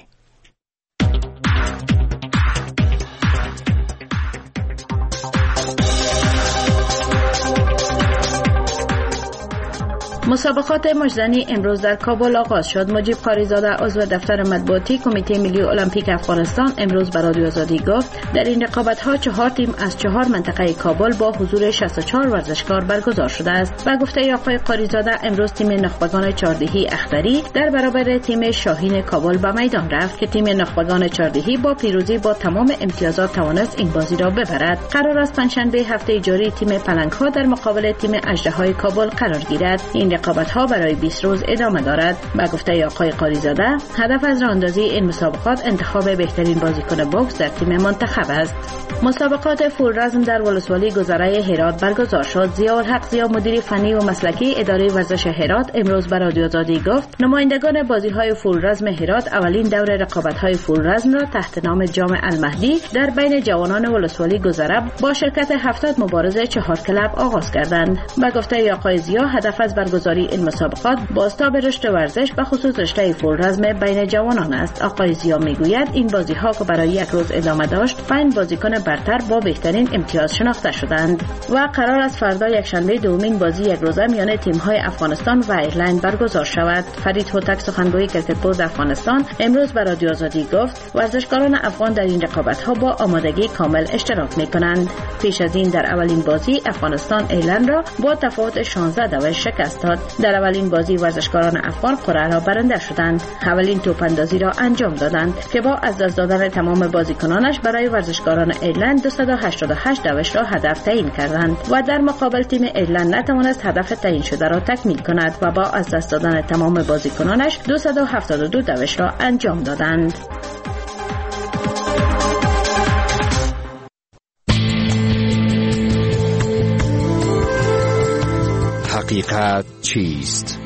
مسابقات مجدنی امروز در کابل آغاز شد. مجیب قاریزاده عضو دفتر مطبوعاتی کمیته ملی المپیک افغانستان امروز برای رادیو آزادی گفت در این رقابت‌ها چهار تیم از چهار منطقه کابل با حضور شصت و چهار ورزشکار برگزار شده است. و گفته آقای قاریزاده امروز تیم نخبگان چهاردهی اختری در برابر تیم شاهین کابل به میدان رفت که تیم نخبگان چهاردهی با پیروزی با تمام امتیازات توانست این بازی را ببرد. قرار است پنجشنبه هفته جاری تیم پلنگ‌ها در مقابل تیم اژدهای کابل قرار گیرد. این رقابت‌ها برای بیست روز ادامه دارد. با گفته آقای قاریزاده هدف از راهاندازی این مسابقات انتخاب بهترین بازیکن بوکس در تیم منتخب است. مسابقات فول رزم در ولسوالی گذره هرات برگزار شد. ضیاءالحق ضیا مدیر فنی و مسلکی اداره ورزش هرات امروز برای رادیو آزادی گفت نمایندگان بازی‌های فول رزم هرات اولین دور رقابت‌های فول رزم را تحت نام جام المهدی در بین جوانان ولسوالی گذره با شرکت هفتاد مبارزه چهار کلب آغاز کردند. با گفته آقای ضیا هدف از برگزاری این مسابقات بازتاب رشد ورزش به خصوص رشته فول رزم بین جوانان است. آقای ضیا میگوید این بازی‌ها که برای یک روز ادامه داشت پنج بازیکن برتر با بهترین امتیاز شناخته شدند و قرار است فردا یکشنبه دومین بازی یک روزه میان تیم‌های افغانستان و ایرلند برگزار شود. فرید هوتک سخنگوی کرکت بورد افغانستان امروز به رادیو آزادی گفت ورزشکاران افغان در این رقابت‌ها با آمادگی کامل اشتراک می‌کنند. پیش از این در اولین بازی افغانستان ایرلند را با تفاوت شانزده دو شکست داد. در اولین بازی ورزشکاران افغان قرعه را برنده شدند. اولین توپاندازی را انجام دادند که با از دست دادن تمام بازیکنانش برای ورزشکاران ایرلند دویست و هشتاد و هشت دوش را هدف تعیین کردند و در مقابل تیم ایرلند نتوانست هدف تعیین شده را تکمیل کند و با از دست دادن تمام بازیکنانش دویست و هفتاد و دو دوش را انجام دادند. حقیقت چیست؟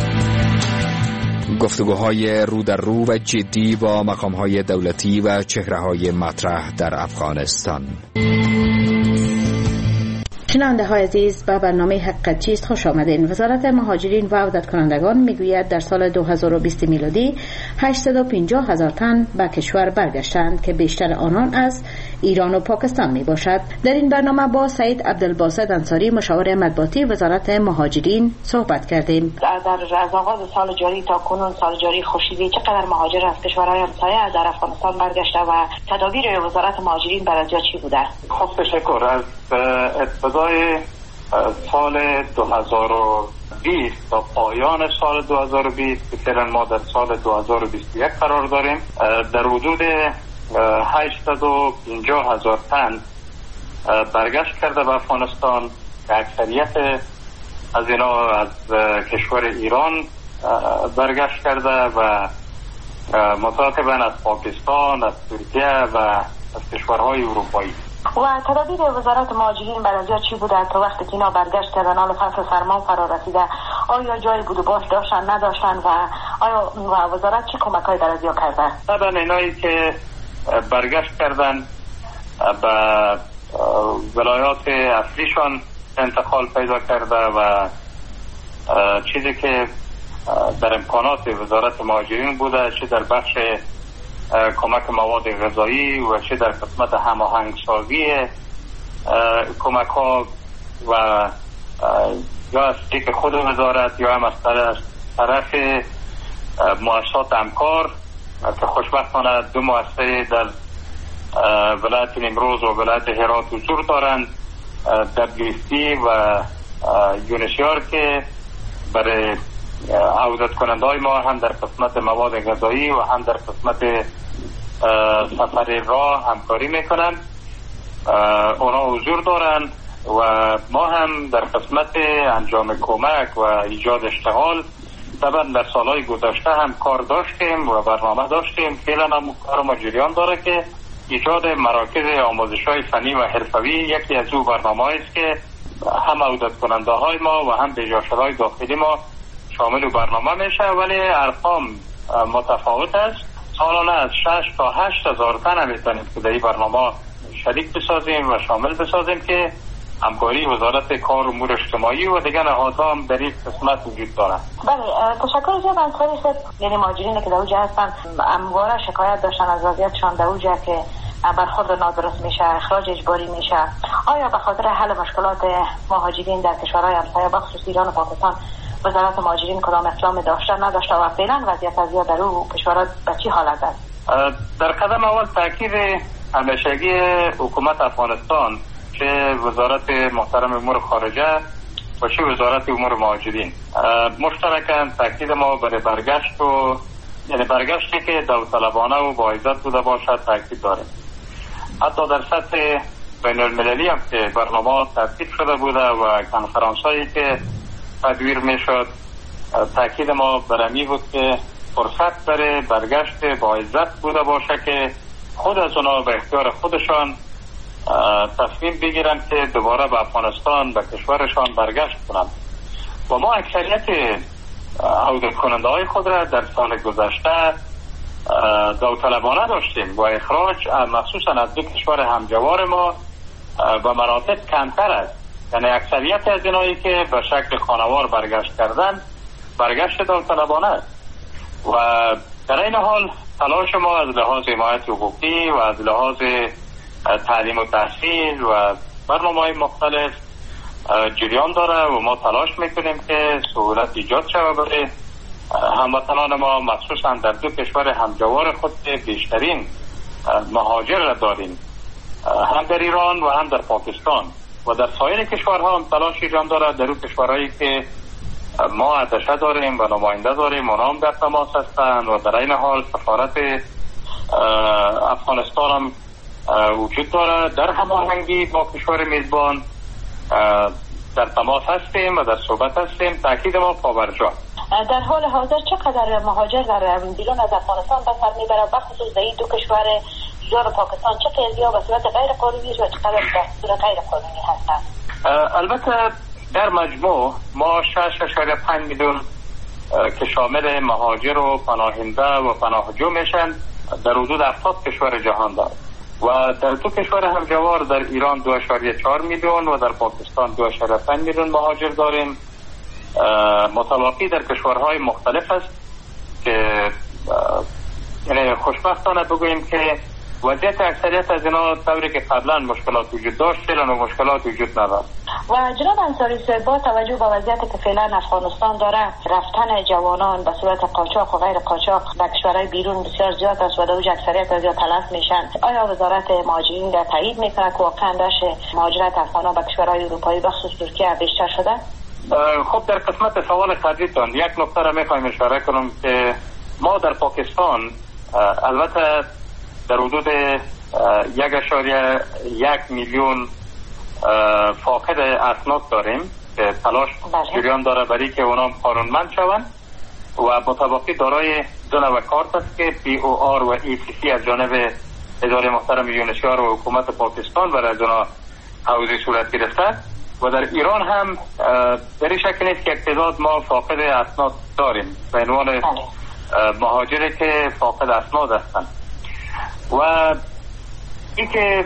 گفتگوهای رو در رو و جدی با مقام‌های دولتی و چهره‌های مطرح در افغانستان. شنونده های عزیز، به برنامه حقیقت چیست خوش آمدین. وزارت مهاجرین و عودت کنندگان میگوید در سال دو هزار و بیست میلادی هشتصد و پنجاه هزار تن به کشور برگشتند که بیشتر آنان از ایران و پاکستان می باشد. در این برنامه با سعید عبدالباسط انصاری مشاور مطبوعاتی وزارت مهاجرین صحبت کردیم. در از آغاز سال جاری تا کنون سال جاری خورشیدی چقدر مهاجر از کشورهای همسایه در افغانستان برگشته و تدابیر وزارت مهاجرین برای چی بوده؟ خب تشکر. از ابتدای سال دو هزار و بیست تا پایان سال دو هزار و بیست که فعلا ما در سال دو هزار و بیست و یک قرار داریم، در حدود هشتصد و پنجاه هزار تن برگشت کرده به افغانستان. اکثریت از اینا از کشور ایران برگشت کرده و متعاقباً از پاکستان، از ترکیه و از کشورهای اروپایی. و تدابیر وزارت مهاجرین برای چی بوده تا وقتی که اینا برگشت کردن حال فصل سرما فرا رسیده؟ آیا جای بود و باش داشتن نداشتن و آیا و وزارت چی کمک‌های برای کرده؟ طبعا اینایی که برگشت کردن به ولایات اصلیشان انتقال پیدا کرده و چیزی که در امکانات وزارت مهاجرین بوده، چه در بخش کمک مواد غذایی و چه در قسمت هماهنگسازی کمک ها و یا از طریق خود وزارت یا هم از طرف مؤسسات همکار که خوشبختانه دو مؤسسه در ولایت نیمروز و ولایت هرات حضور دارند، دبلیو اف پی و یونیسیار که برای عودت کننده های ما هم در قسمت مواد غذایی و هم در قسمت سفر راه همکاری میکنن. اونا حضور دارن و ما هم در قسمت انجام کمک و ایجاد اشتغال طبعا در سالهای گذشته هم کار داشتیم و برنامه داشتیم. فعلا هم کار ما جریان داره که ایجاد مراکز آموزش های فنی و حرفوی یکی از او برنامه است که هم عودت کننده های ما و هم بجاشدهای داخلی ما شامل برنامه میشه، ولی ارقام متفاوت است. سالانه از شش تا هشت هزار تن میتونیم که در این برنامه شریک بسازیم و شامل بسازیم که همکاری وزارت کار و امور اجتماعی و دیگر نهادها هم در این قسمت وجود دارند. بله، تشکر زیاد انصاری صاحب. یعنی مهاجرینی که در اونجا هستن همواره شکایت داشتن از وضعیتشان در اونجا که برخورد نادرست میشه، اخراج اجباری میشه. آیا به خاطر حل مشکلات مهاجرین در کشورهای همسایه بخصوص ایران و پاکستان وزارت مهاجرین کدام اقدام داشته نداشته و فعلا وضعیت از در اون کشورها به چی حالت است؟ در قدم اول تاکید همیشگی حکومت افغانستان، چه وزارت محترم امور خارجه و چه وزارت امور مهاجرین، مشترکاً تاکید ما برای برگشت و یعنی برگشتی که داوطلبانه و با عزت بوده باشد تاکید داریم. حتی در سطح بین المللی هم که برنامه ترتیب شده بوده و کنفرانس هایی که تدویر می شد، تاکید ما برمی بود که فرصت برای برگشت با عزت بوده باشه که خود از اونا به اختیار خودشان تصمیم بگیرن که دوباره به افغانستان به کشورشان برگشت کنند. و ما اکثریت عودت کننده های خود را در سال گذشته داوطلبانه داشتیم و اخراج مخصوصا از دو کشور همجوار ما به مراتب کمتر است. یعنی اکثریت از اینایی که به شکل خانوار برگشت کردن برگشت داوطلبانه است و در این حال تلاش ما از لحاظ حمایت حقوقی و از لحاظ تعلیم و تحصیل و برنامه‌های مختلف جریان داره و ما تلاش میکنیم که سهولت ایجاد شود برای هموطنان ما، مخصوصا در دو کشور همجوار خود که بیشترین مهاجر را داریم، هم در ایران و هم در پاکستان و در سایر کشورها هم تلاش ایجاد داره. در اون کشورهایی که ما اتشه داریم و نماینده داریم اونا هم در تماس هستند و در این حال سفارت افغانستان هم وجود داره. در هماهنگی با کشور میزبان در تماس هستیم و در صحبت هستیم. تاکید ما پابرجا. در حال حاضر چقدر مهاجر در بیرون از افغانستان به سر میبره، بخصوص در این دو کشور ایران و پاکستان چه تعدادی به صورت غیر قانونی و چقدر به صورت غیر قانونی هستند؟ البته در مجموع ما شش اشاره پنج میلیون که شامل مهاجر و پناهنده و پناهجو میشن در حدود هفتاد کشور جهان دارد. و در دو کشور همجوار در ایران دو اشاریه چهار میلیون و در پاکستان دو اشاریه پنج میلیون مهاجر داریم. متلاقی در کشورهای مختلف است که یعنی خوشبختانه بگوییم که وضعیت اکثریت از اینا طوری که قبلا مشکلات وجود داشت فعلا و مشکلات وجود ندارد. و جناب انصاری صاحب با توجه به وضعیتی که فعلا افغانستان داره، رفتن جوانان به صورت قاچاق و غیر قاچاق به کشورهای بیرون بسیار زیاد است و دوج اکثریت از زیاد تلف میشن. آیا وزارت مهاجرین را تایید میکنه که واقعا داشت مهاجرت افغانان به کشورهای اروپایی بخصوص ترکیه بیشتر شده؟ خب در قسمت سوال قبلیتان یک نکته را میخوایم اشاره کنم که ما در پاکستان البته در حدود یک اشاریه یک میلیون فاقد اسناد داریم که تلاش جریان داره برای که اونا قانونمند شوند و متوقی دارای دو نوع کارت است که پی او آر و ای سی سی از جانب اداره محترم یونسیار و حکومت پاکستان برای از اونا حوزه صورت گرفته و در ایران هم در این شکل نیست که اقتضاد ما فاقد اسناد داریم به عنوان مهاجری که فاقد اسناد هستند. و این که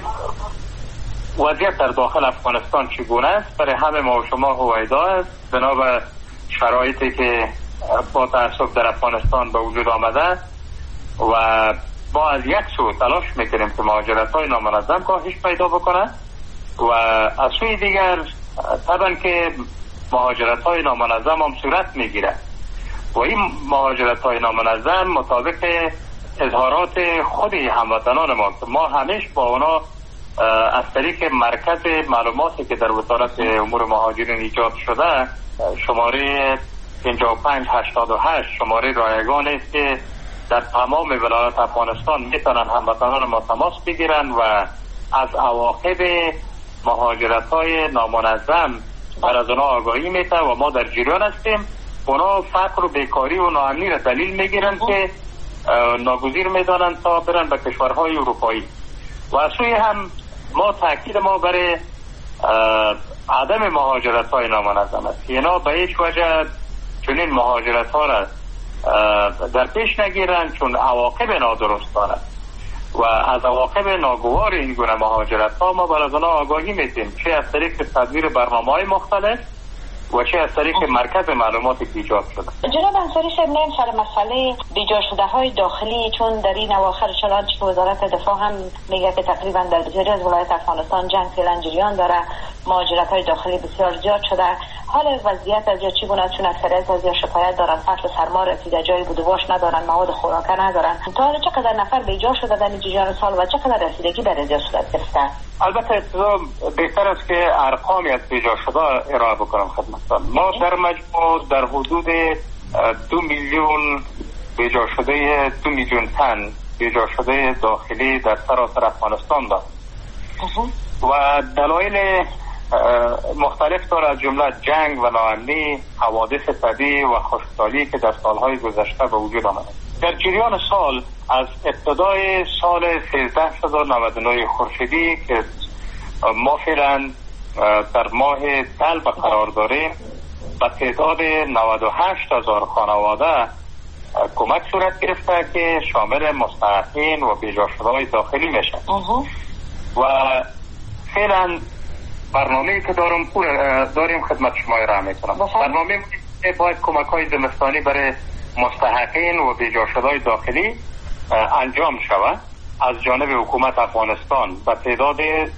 وضعیت در داخل افغانستان چگونه است برای همه ما و شما هویدا است بنا به شرایطی که با تأسف در افغانستان به وجود آمده و ما از یک سو تلاش میکنیم که مهاجرت های نامنظم کاهش پیدا بکنه و از سوی دیگر طبعا که مهاجرت های نامنظم هم صورت میگیره و این مهاجرت های نامنظم مطابق اظهارات خود هموطنان ما که ما همیشه با اونا از طریق مرکز معلوماتی که در وزارت امور مهاجرین ایجاد شده شماره پنجاه و پنج هشتاد و هشت شماره رایگان است که در تمام ولایات افغانستان میتونن هموطنان ما تماس بگیرن و از عواقب مهاجرت های نامنظم بر از اونا آگاهی میده و ما در جریان هستیم. اونا فقر و بیکاری و ناامنی را دلیل میگیرن که ناگزیر میدانن تا برن به کشورهای اروپایی و از سوی هم ما تاکید ما برای عدم مهاجرت های نامنظم است. اینا به هیچ وجه چنین مهاجرت ها را در پیش نگیرن چون عواقب نادرست دارد و از عواقب ناگوار این گونه مهاجرت ها ما بر از آنها آگاهی میدیم چه از طریق تدبیر برنامه های مختلف و چه از طریق مرکز معلوماتی که ایجاد شده. جناب انصاری صاحب نیم سر مسئله بیجا شده های داخلی چون در این اواخر چنانچه که وزارت دفاع هم میگه که تقریبا در بسیاری از ولایات افغانستان جنگ فعلا جریان داره، مهاجرت های داخلی بسیار زیاد شده. حال وضعیت از یا چگونه چون اکثریت از یا شکایت دارن فصل سرما رسیده، جای بود و باش ندارن، مواد خوراکه ندارن. تا حالا چقدر نفر بیجا شده در این جریان سال و چقدر رسیدگی به رضا صورت گرفته؟ البته ابتدا بهتر است که ارقامی از بیجا شده ارائه بکنم خدمتتان. ما در مجموع در حدود دو میلیون بیجا شده دو میلیون تن بیجا شده داخلی در سراسر افغانستان داریم و دلایل مختلف داره از جمله جنگ و ناامنی، حوادث طبیعی و خشکسالی که در سالهای گذشته به وجود آمده. در جریان سال از ابتدای سال سیزده صد و نود و نه خورشیدی که ما فعلا در ماه دلب قرار داریم به تعداد نود و هشت هزار خانواده کمک صورت گرفته که شامل مستحقین و بیجا شده‌های داخلی میشه و فعلا برنامه‌ای که دارم داریم خدمت شما ارائه میکنم. برنامه که باید کمک های زمستانی برای مستحقین و بیجا شده‌های داخلی انجام شود از جانب حکومت افغانستان به تعداد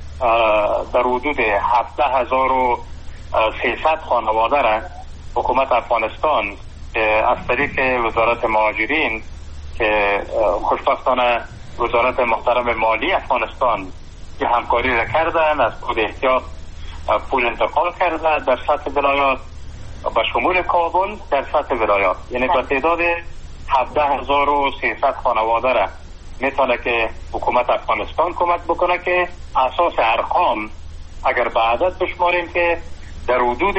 در حدود هفده هزار و سیصد خانواده را حکومت افغانستان از طریق وزارت مهاجرین که خوشبختانه وزارت محترم مالی افغانستان که همکاری را کردن از خود احتیاط پول انتقال کرده در سطح ولایات به شمول کابل در سطح ولایات، یعنی به تعداد هفده هزار و سیصد خانواده را میتونه که حکومت افغانستان کمک بکنه که اساس ارقام اگر به عدد بشماریم که در حدود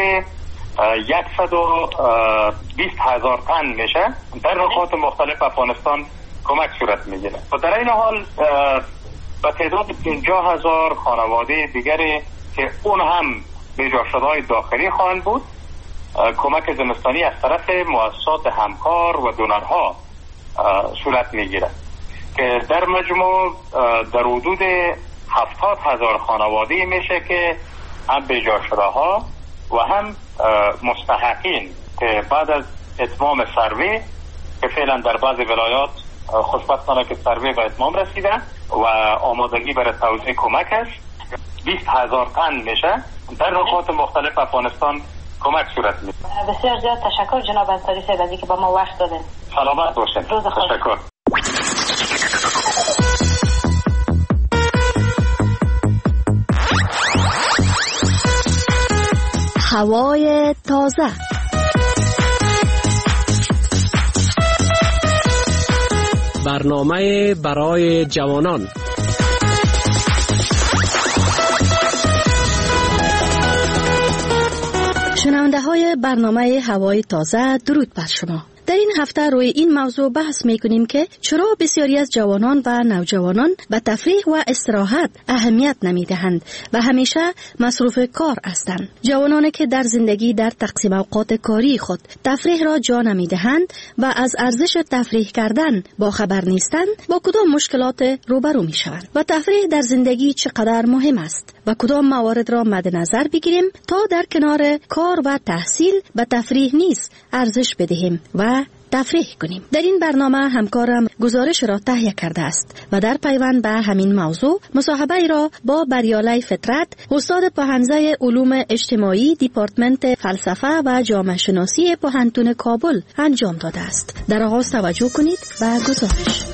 صد و بیست هزار تن میشه در نقاط مختلف افغانستان کمک صورت میگیره و در این حال به تعداد پنجاه هزار خانواده دیگری که اون هم بیجا شده‌های داخلی خواهند بود کمک زمستانی از طرف مؤسسات همکار و دونرها صورت میگیره که در مجموع در حدود هفتاد هزار خانواده میشه که هم بیجا شده ها و هم مستحقین که بعد از اتمام سروی که فعلا در بعض ولایات خوشبختانه که سروی به اتمام رسیده و آمادگی برای توزیع کمک است، بیست هزار تن میشه در نقاط مختلف افغانستان کمک صورت میده. بسیار زیاد تشکر جناب انصاری صاحب از اینکه با ما وقت دادین. سلامت باشین. تشکر. هوای تازه. برنامه برای جوانان. شنونده های برنامه هوای تازه، درود بر شما. در این هفته روی این موضوع بحث می کنیم که چرا بسیاری از جوانان و نوجوانان به تفریح و استراحت اهمیت نمی دهند و همیشه مصروف کار هستند. جوانانی که در زندگی در تقسیم اوقات کاری خود تفریح را جا نمی دهند و از ارزش تفریح کردن با خبر نیستند، با کدام مشکلات روبرو می شوند و تفریح در زندگی چقدر مهم است و کدام موارد را مد نظر بگیریم تا در کنار کار و تحصیل به تفریح نیز ارزش بدهیم و تفریح کنیم. در این برنامه همکارم گزارش را تهیه کرده است و در پیوند به همین موضوع مصاحبه را با بریاله فطرت، استاد پوهنځی علوم اجتماعی دیپارتمنت فلسفه و جامعه شناسی پوهنتون کابل انجام داده است. در آغاز توجه کنید و گزارش.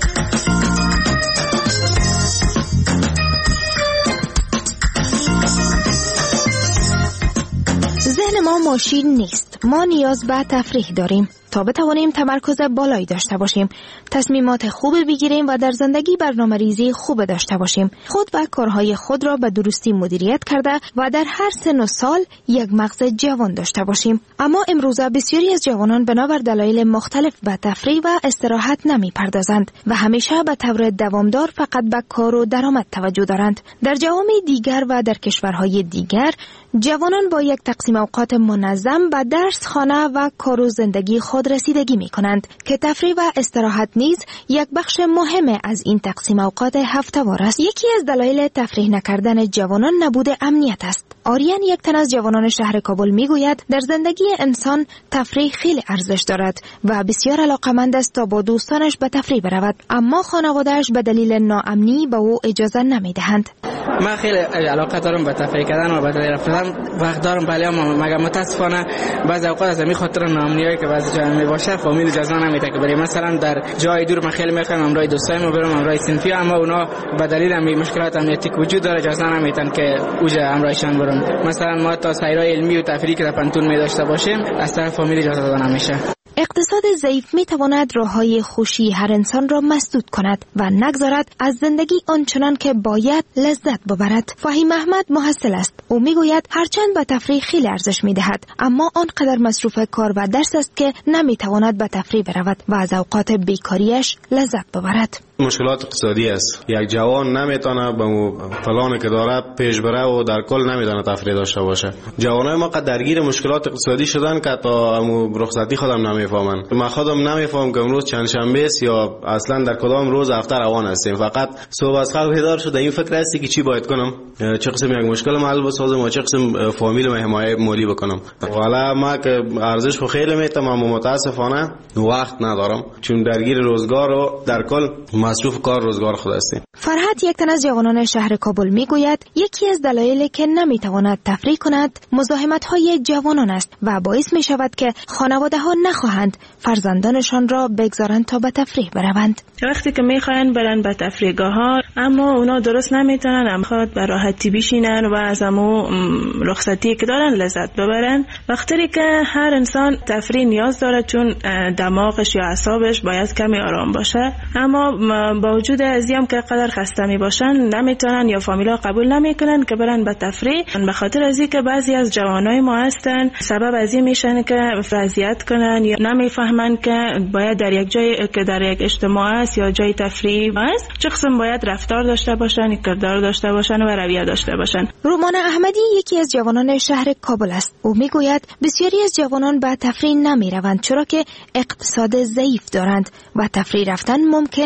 ذهن ما ماشین نیست. ما نیاز به تفریح داریم تا بتوانیم تمرکز بالایی داشته باشیم، تصمیمات خوب بگیریم و در زندگی برنامه‌ریزی خوب داشته باشیم، خود و کارهای خود را به درستی مدیریت کرده و در هر سن و سال یک مغز جوان داشته باشیم. اما امروزه بسیاری از جوانان بنابر دلایل مختلف به تفریح و استراحت نمی پردازند و همیشه به طور دوامدار فقط به کار و درآمد توجه دارند. در جوامع دیگر و در کشورهای دیگر جوانان با یک تقسیم اوقات منظم به درس، خانه و کار و زندگی خود رسیدگی می کنند که تفریح و استراحت نیز یک بخش مهم از این تقسیم اوقات هفته‌وار است. یکی از دلایل تفریح نکردن جوانان نبود امنیت است. آریان، یک تن از جوانان شهر کابل، می گوید در زندگی انسان تفریح خیلی ارزش دارد و بسیار علاقمند است تا با دوستانش به تفریح برود، اما خانواده‌اش به دلیل ناامنی به او اجازه نمی دهند. من خیلی علاقه دارم به تفریح کردن و به تفریح رفتن، وقت دارم، ولی اما مگر متاسفانه بعضی اوقات از همین خاطر ناامنیایی که بعضی جا می باشه فامیل اجازه نمیده که بریم. مثلا در جای دور من خیلی میخوام امرای دوستایم برم، امرای صنفی، اما اونا به دلیل همین مشکلات امنیتی که وجود داره اجازه نمیدن که اوجا امرایشان برم. مثلا ما تا سیرای علمی و تفریحی که در پنتون می داشته باشیم از طرف فامیل اجازه داده نمیشه. اقتصاد ضعیف می تواند راههای خوشی هر انسان را مسدود کند و نگذارد از زندگی آنچنان که باید لذت ببرد. فهیم احمد محصل است. او می گوید هرچند به تفریح خیلی ارزش می دهد، اما آنقدر مصروف کار و درس است که نمی تواند به تفریح برود و از اوقات بیکاریش لذت ببرد. مشکلات اقتصادی است. یک جوان نمیتونه به پلانی که داره پیش بره و در کل نمیتونه تفریح داشته باشه. جوانای ما قد درگیر مشکلات اقتصادی شدن که تا رخصتی خودم نمیفهمن. من خودم نمیفهم که امروز چند شنبه است یا اصلا در کدام روز هفته روان هستیم. فقط صبح از خواب بیدار شده این فکر هستی که چی باید کنم، چه قسم یک مشکل حل بسازم و چه قسم فامیل و حمایت مالی بکنم. والا ما که ارزش خو خیلی میتم، اما متاسفانه وقت ندارم چون درگیر روزگار و در کل مصروف کار روزگار خود هستیم. فرحت، یک تن از جوانان شهر کابل، میگوید یکی از دلایلی که نمیتواند تفریح کند مزاحمت‌های جوانان است و باعث می شود که خانواده‌ها نخواهند فرزندانشان را بگذارند تا به تفریح بروند. وقتی که میخواین برن به تفریحگاه‌ها اما اونا درست نمیتونن، هم خود به راحتی بشینن و از همو رخصتی که دارن لذت ببرن. وقتی که هر انسان تفریح نیاز داره چون دماغش یا اعصابش باید کمی آرام باشه، اما با وجود ازیم که قدر خسته می باشن نمیتونن یا فامیلا قبول نمیکنن که برن به تفریح. به خاطر از اینکه بعضی از جوانای ما هستن سبب از این میشن که اذیت کنن یا نمیفهمن که باید در یک جای که در یک اجتماع است یا جای تفریح است چه قسم باید رفتار داشته باشن، کردار داشته باشن و رویه داشته باشن. رومان احمدی یکی از جوانان شهر کابل است. او میگوید بسیاری از جوانان به تفریح نمیروند چرا که اقتصاد ضعیف دارند و تفریح رفتن ممکن پول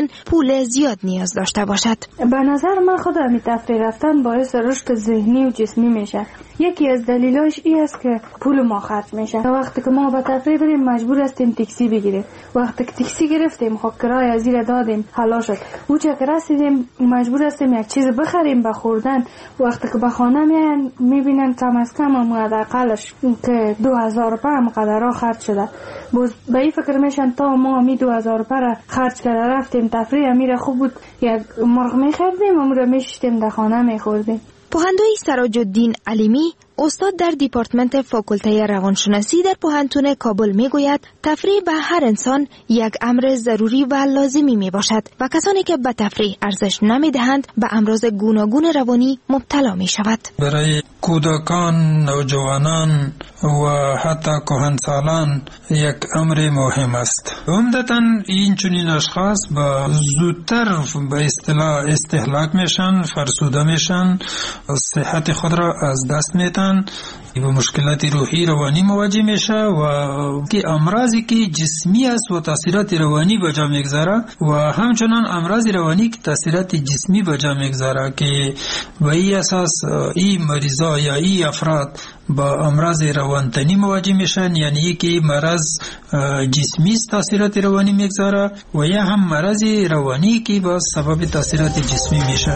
پول زیاد نیاز داشته باشد. به نظر من خود همین تفریح رفتن باعث رشد ذهنی و جسمی میشه. یکی از دلیلاش این است که پول ما خرج میشه. وقتی که ما به تفریح بریم مجبور هستیم تاکسی بگیریم. وقتی که تاکسی گرفتیم خب کرایه زیر دادیم حالا شد. اوچه که رسیدیم مجبور هستیم یک چیز بخریم به خوردن. وقتی که به خانه میان میبینن کم از کم هم حداقلش که دو هزار روپیه هم قدرها خرج شده. باز به این فکر میشن تا ما می دو هزار روپیه خرج کرده رفتیم تفریح میره خوب بود یک مرغ میخردیم و میره میشتیم در خانه میخوردیم. پوهندوی سراج الدین علیمی استاد در دیپارتمنت فاکولته روانشناسی در پوهنتون کابل میگوید تفریح به هر انسان یک امر ضروری و لازمی می باشد و کسانی که به تفریح ارزش نمی دهند به امراض گوناگون روانی مبتلا می شود. برای کودکان، نوجوانان و حتی کهنسالان یک امر مهم است. عمدتاً این چنین اشخاص با زودتر به اصطلاح استهلاک میشن، فرسوده میشن، صحت خود را از دست میدن و مشکلات روحی روانی مواجه میشه و که امراضی که جسمی است و تاثیرات روانی به جا میگذاره و همچنان امراض روانی که تاثیرات جسمی به جا میگذاره که به این اساس این مریضا یا این افراد با امراض روانتنی مواجه میشن، یعنی یکی مرض جسمی تاثیرات روانی میگذاره و یا هم مرض روانی که با سبب تاثیرات جسمی میشه.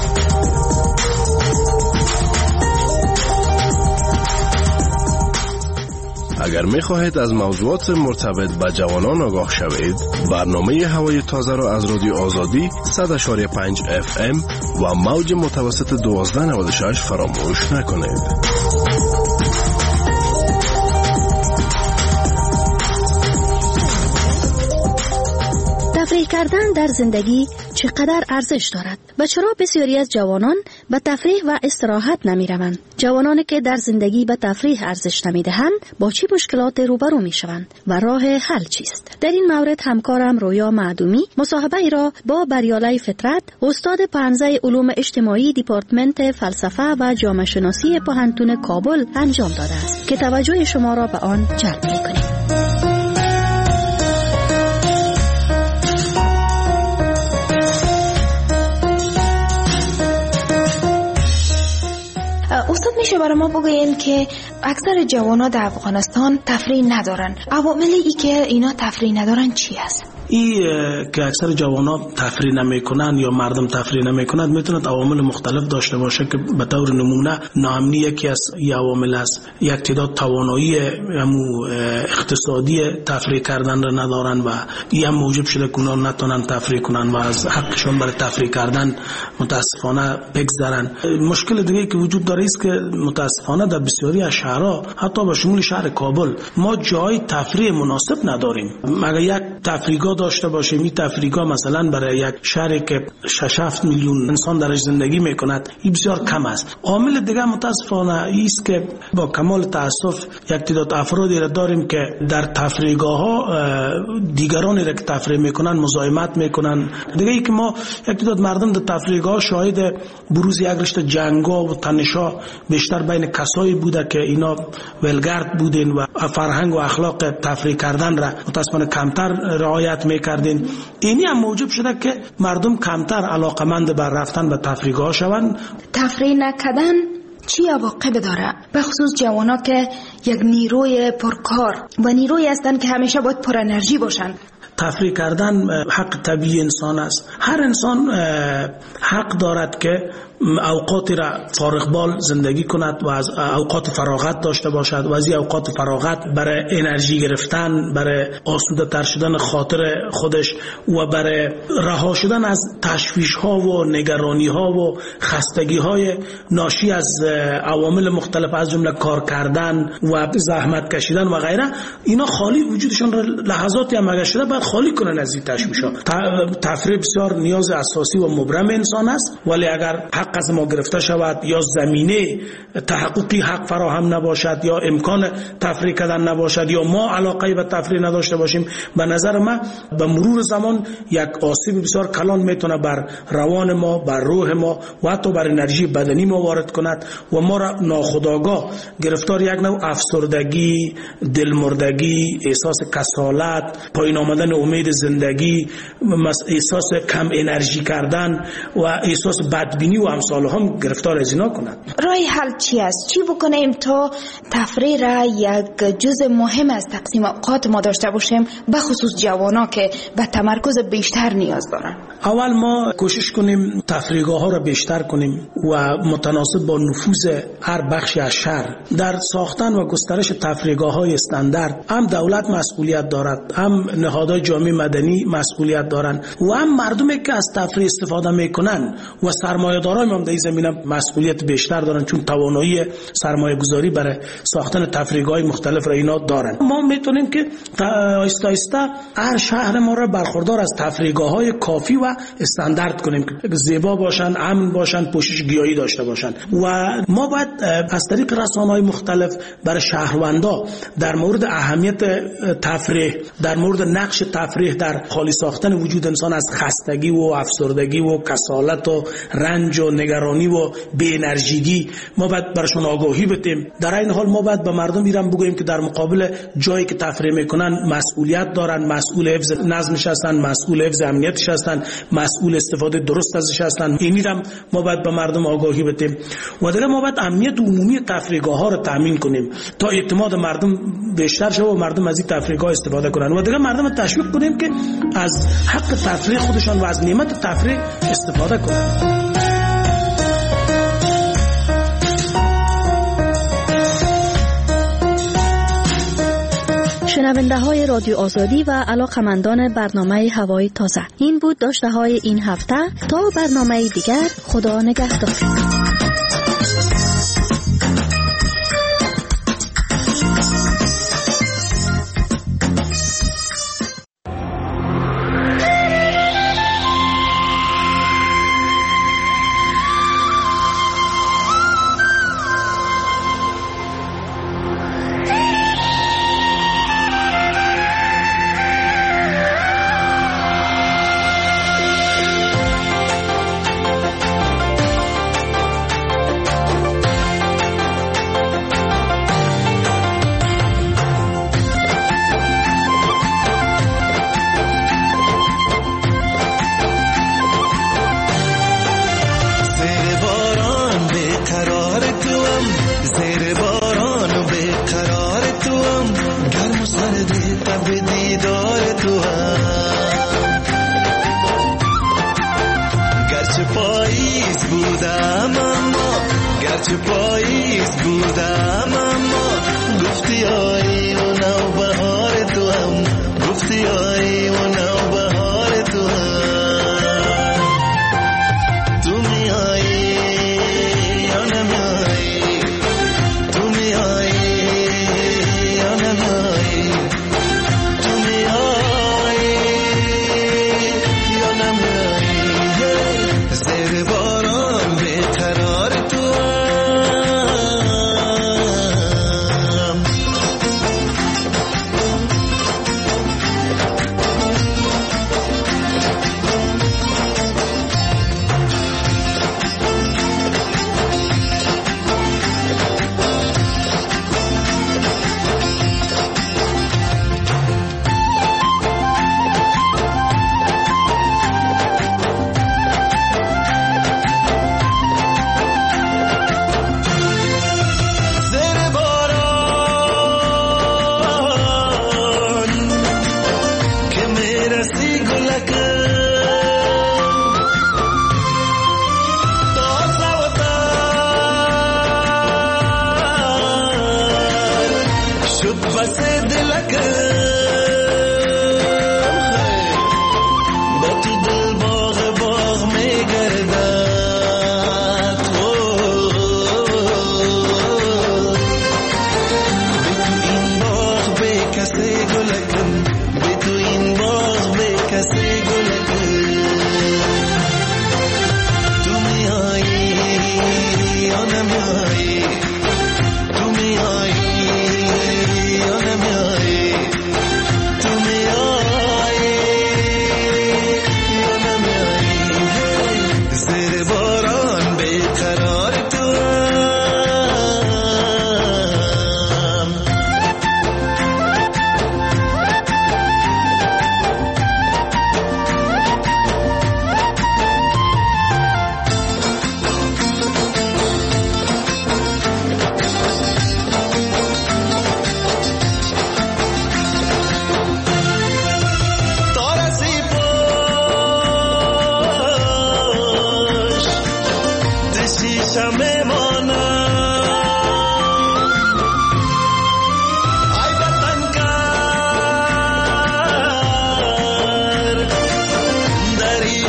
اگر می خواهید از موضوعات مرتبط با جوانان آگاه شوید، برنامه هوای تازه را از رادیو آزادی صد و پنج و پنج اف ام و موج متوسط دوازده نود و شش فراموش نکنید. تفریح کردن در زندگی چقدر ارزش دارد و چرا بسیاری از جوانان به تفریح و استراحت نمی روند؟ جوانانی که در زندگی به تفریح ارزش نمی دهند با چه مشکلات روبرو می شوند و راه حل چیست؟ در این مورد همکارم رویا معدومی مصاحبه ای را با بریاله فطرت استاد پانزه علوم اجتماعی دیپارتمنت فلسفه و جامعه شناسی پوهنتون کابل انجام داده است که توجه شما را به آن جلب می کنیم. استاد میشه برای ما بگوین که اکثر جوانا در افغانستان تفریح ندارن. عوامل ای که اینا تفریح ندارن چی است؟ ای که اکثر جوانا تفریح نمیکنن یا مردم تفریح نمیکنند میتوند عوامل مختلف داشته باشه که به طور نمونه ناامنی یکی از عوامل است. یک تعداد توانایی همو اقتصادی تفریح کردن را ندارن و این هم موجب شده که اونا نتونن تفریح کنن و از حقشون برای تفریح کردن متاسفانه بگذرن. مشکل دیگه که وجود داره است که متاسفانه در بسیاری از شهرها حتی به شمول شهر کابل ما جای تفریح مناسب نداریم. مگر یک تفریحگاه داشته باشیم، این تفریحگاه مثلا برای یک شهری که شش هفت میلیون انسان درش زندگی میکند این بسیار کم است. عامل دیگه متاسفانه است که با کمال تاسف یک تعداد افرادی را داریم که در تفریحگاه ها دیگرانی را که تفریح میکنن مزاحمت میکنن. دیگه ای که ما یک تعداد مردم در تفریحگاه شاهد بروز یک رشته جنگا و تنشا بیشتر بین کسایی بوده که اینا ولگرد بودین و فرهنگ و اخلاق تفریح کردن را متاسفانه کمتر رعایت میکردین. اینی هم موجب شده که مردم کمتر علاقمند بر رفتن به تفریحگاه شوند. تفریح نکردن چی عواقب داره؟ به خصوص جوانا که یک نیروی پرکار و نیروی هستن که همیشه باید پر انرژی باشن. تفریح کردن حق طبیعی انسان است. هر انسان حق دارد که اوقاتی را فارغ بال زندگی کند و از اوقات فراغت داشته باشد و از این اوقات فراغت برای انرژی گرفتن، برای آسوده تر شدن خاطر خودش و برای رها شدن از تشویش ها و نگرانی ها و خستگی های ناشی از عوامل مختلف از جمله کار کردن و زحمت کشیدن و غیره، اینا خالی وجودشان را لحظاتی هم اگر شده باید خالی کنن از این تشویش ها. تفریح بسیار نیاز اساسی و مبرم انسان است، ولی اگر حق حق از ما گرفته شود یا زمینه تحققی حق فراهم نباشد یا امکان تفریح کردن نباشد یا ما علاقه به تفریح نداشته باشیم، به نظر من به مرور زمان یک آسیب بسیار کلان میتونه بر روان ما، بر روح ما و حتی بر انرژی بدنی ما وارد کند و ما را ناخودآگاه گرفتار یک نوع افسردگی، دلمردگی، احساس کسالت، پایین آمدن امید زندگی، احساس کم انرژی کردن و احساس بدبینی و امثال هم گرفتار از اینا کند. راه حل چی است؟ چی بکنیم تا تفریح را یک جزء مهم از تقسیم اوقات ما داشته باشیم، به خصوص جوانا که به تمرکز بیشتر نیاز دارن؟ اول ما کوشش کنیم تفریحگاه ها را بیشتر کنیم و متناسب با نفوذ هر بخشی از شهر در ساختن و گسترش تفریحگاه های استاندارد هم دولت مسئولیت دارد، هم نهادهای جامعه مدنی مسئولیت دارند و هم مردمی که از تفریح استفاده میکنن و سرمایه‌داران هم در این زمینه مسئولیت بیشتر دارن، چون توانایی سرمایه گذاری برای ساختن تفریحگاه مختلف را اینا دارن. ما میتونیم که آهسته آهسته هر شهر ما را برخوردار از تفریحگاه های کافی و استاندارد کنیم که زیبا باشن، امن باشن، پوشش گیاهی داشته باشن و ما باید از طریق رسانه‌های مختلف برای شهروندا در مورد اهمیت تفریح، در مورد نقش تفریح در خالی ساختن وجود انسان از خستگی و افسردگی و کسالت و رنج و نگرانی و بی انرژیگی ما باید برشون آگاهی بدیم. در این حال ما باید به مردم ایران بگوییم که در مقابل جایی که تفریح میکنن مسئولیت دارن، مسئول حفظ نظمش هستن، مسئول حفظ امنیتش هستن، مسئول استفاده درست ازش هستن. اینی هم ما باید به مردم آگاهی بدیم و دیگه ما باید امنیت عمومی تفریحگاه ها رو تامین کنیم تا اعتماد مردم بیشتر شه و مردم از این تفریحگاه استفاده کنن و دیگه مردم تشویق کنیم که از حق تفریح خودشان و از نعمت تفریح استفاده کنن. شنونده های رادیو آزادی و علاقمندان برنامه هوای تازه، این بود داشته های این هفته. تا برنامه دیگر، خدا نگهدار.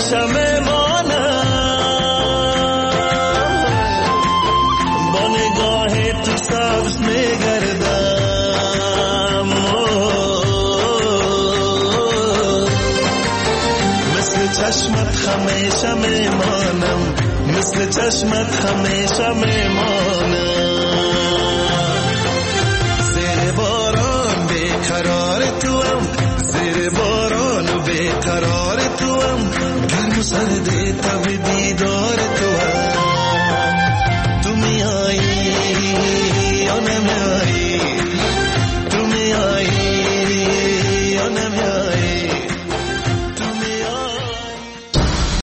همیشه میمانم با نگاه تو سبز میگردم مثل چشمت همیشه میمانم مثل چشمت همیشه میمانم زیر باران بیقرار توام زیر باران بیقرار توام گرم و سرد تب دیدار تو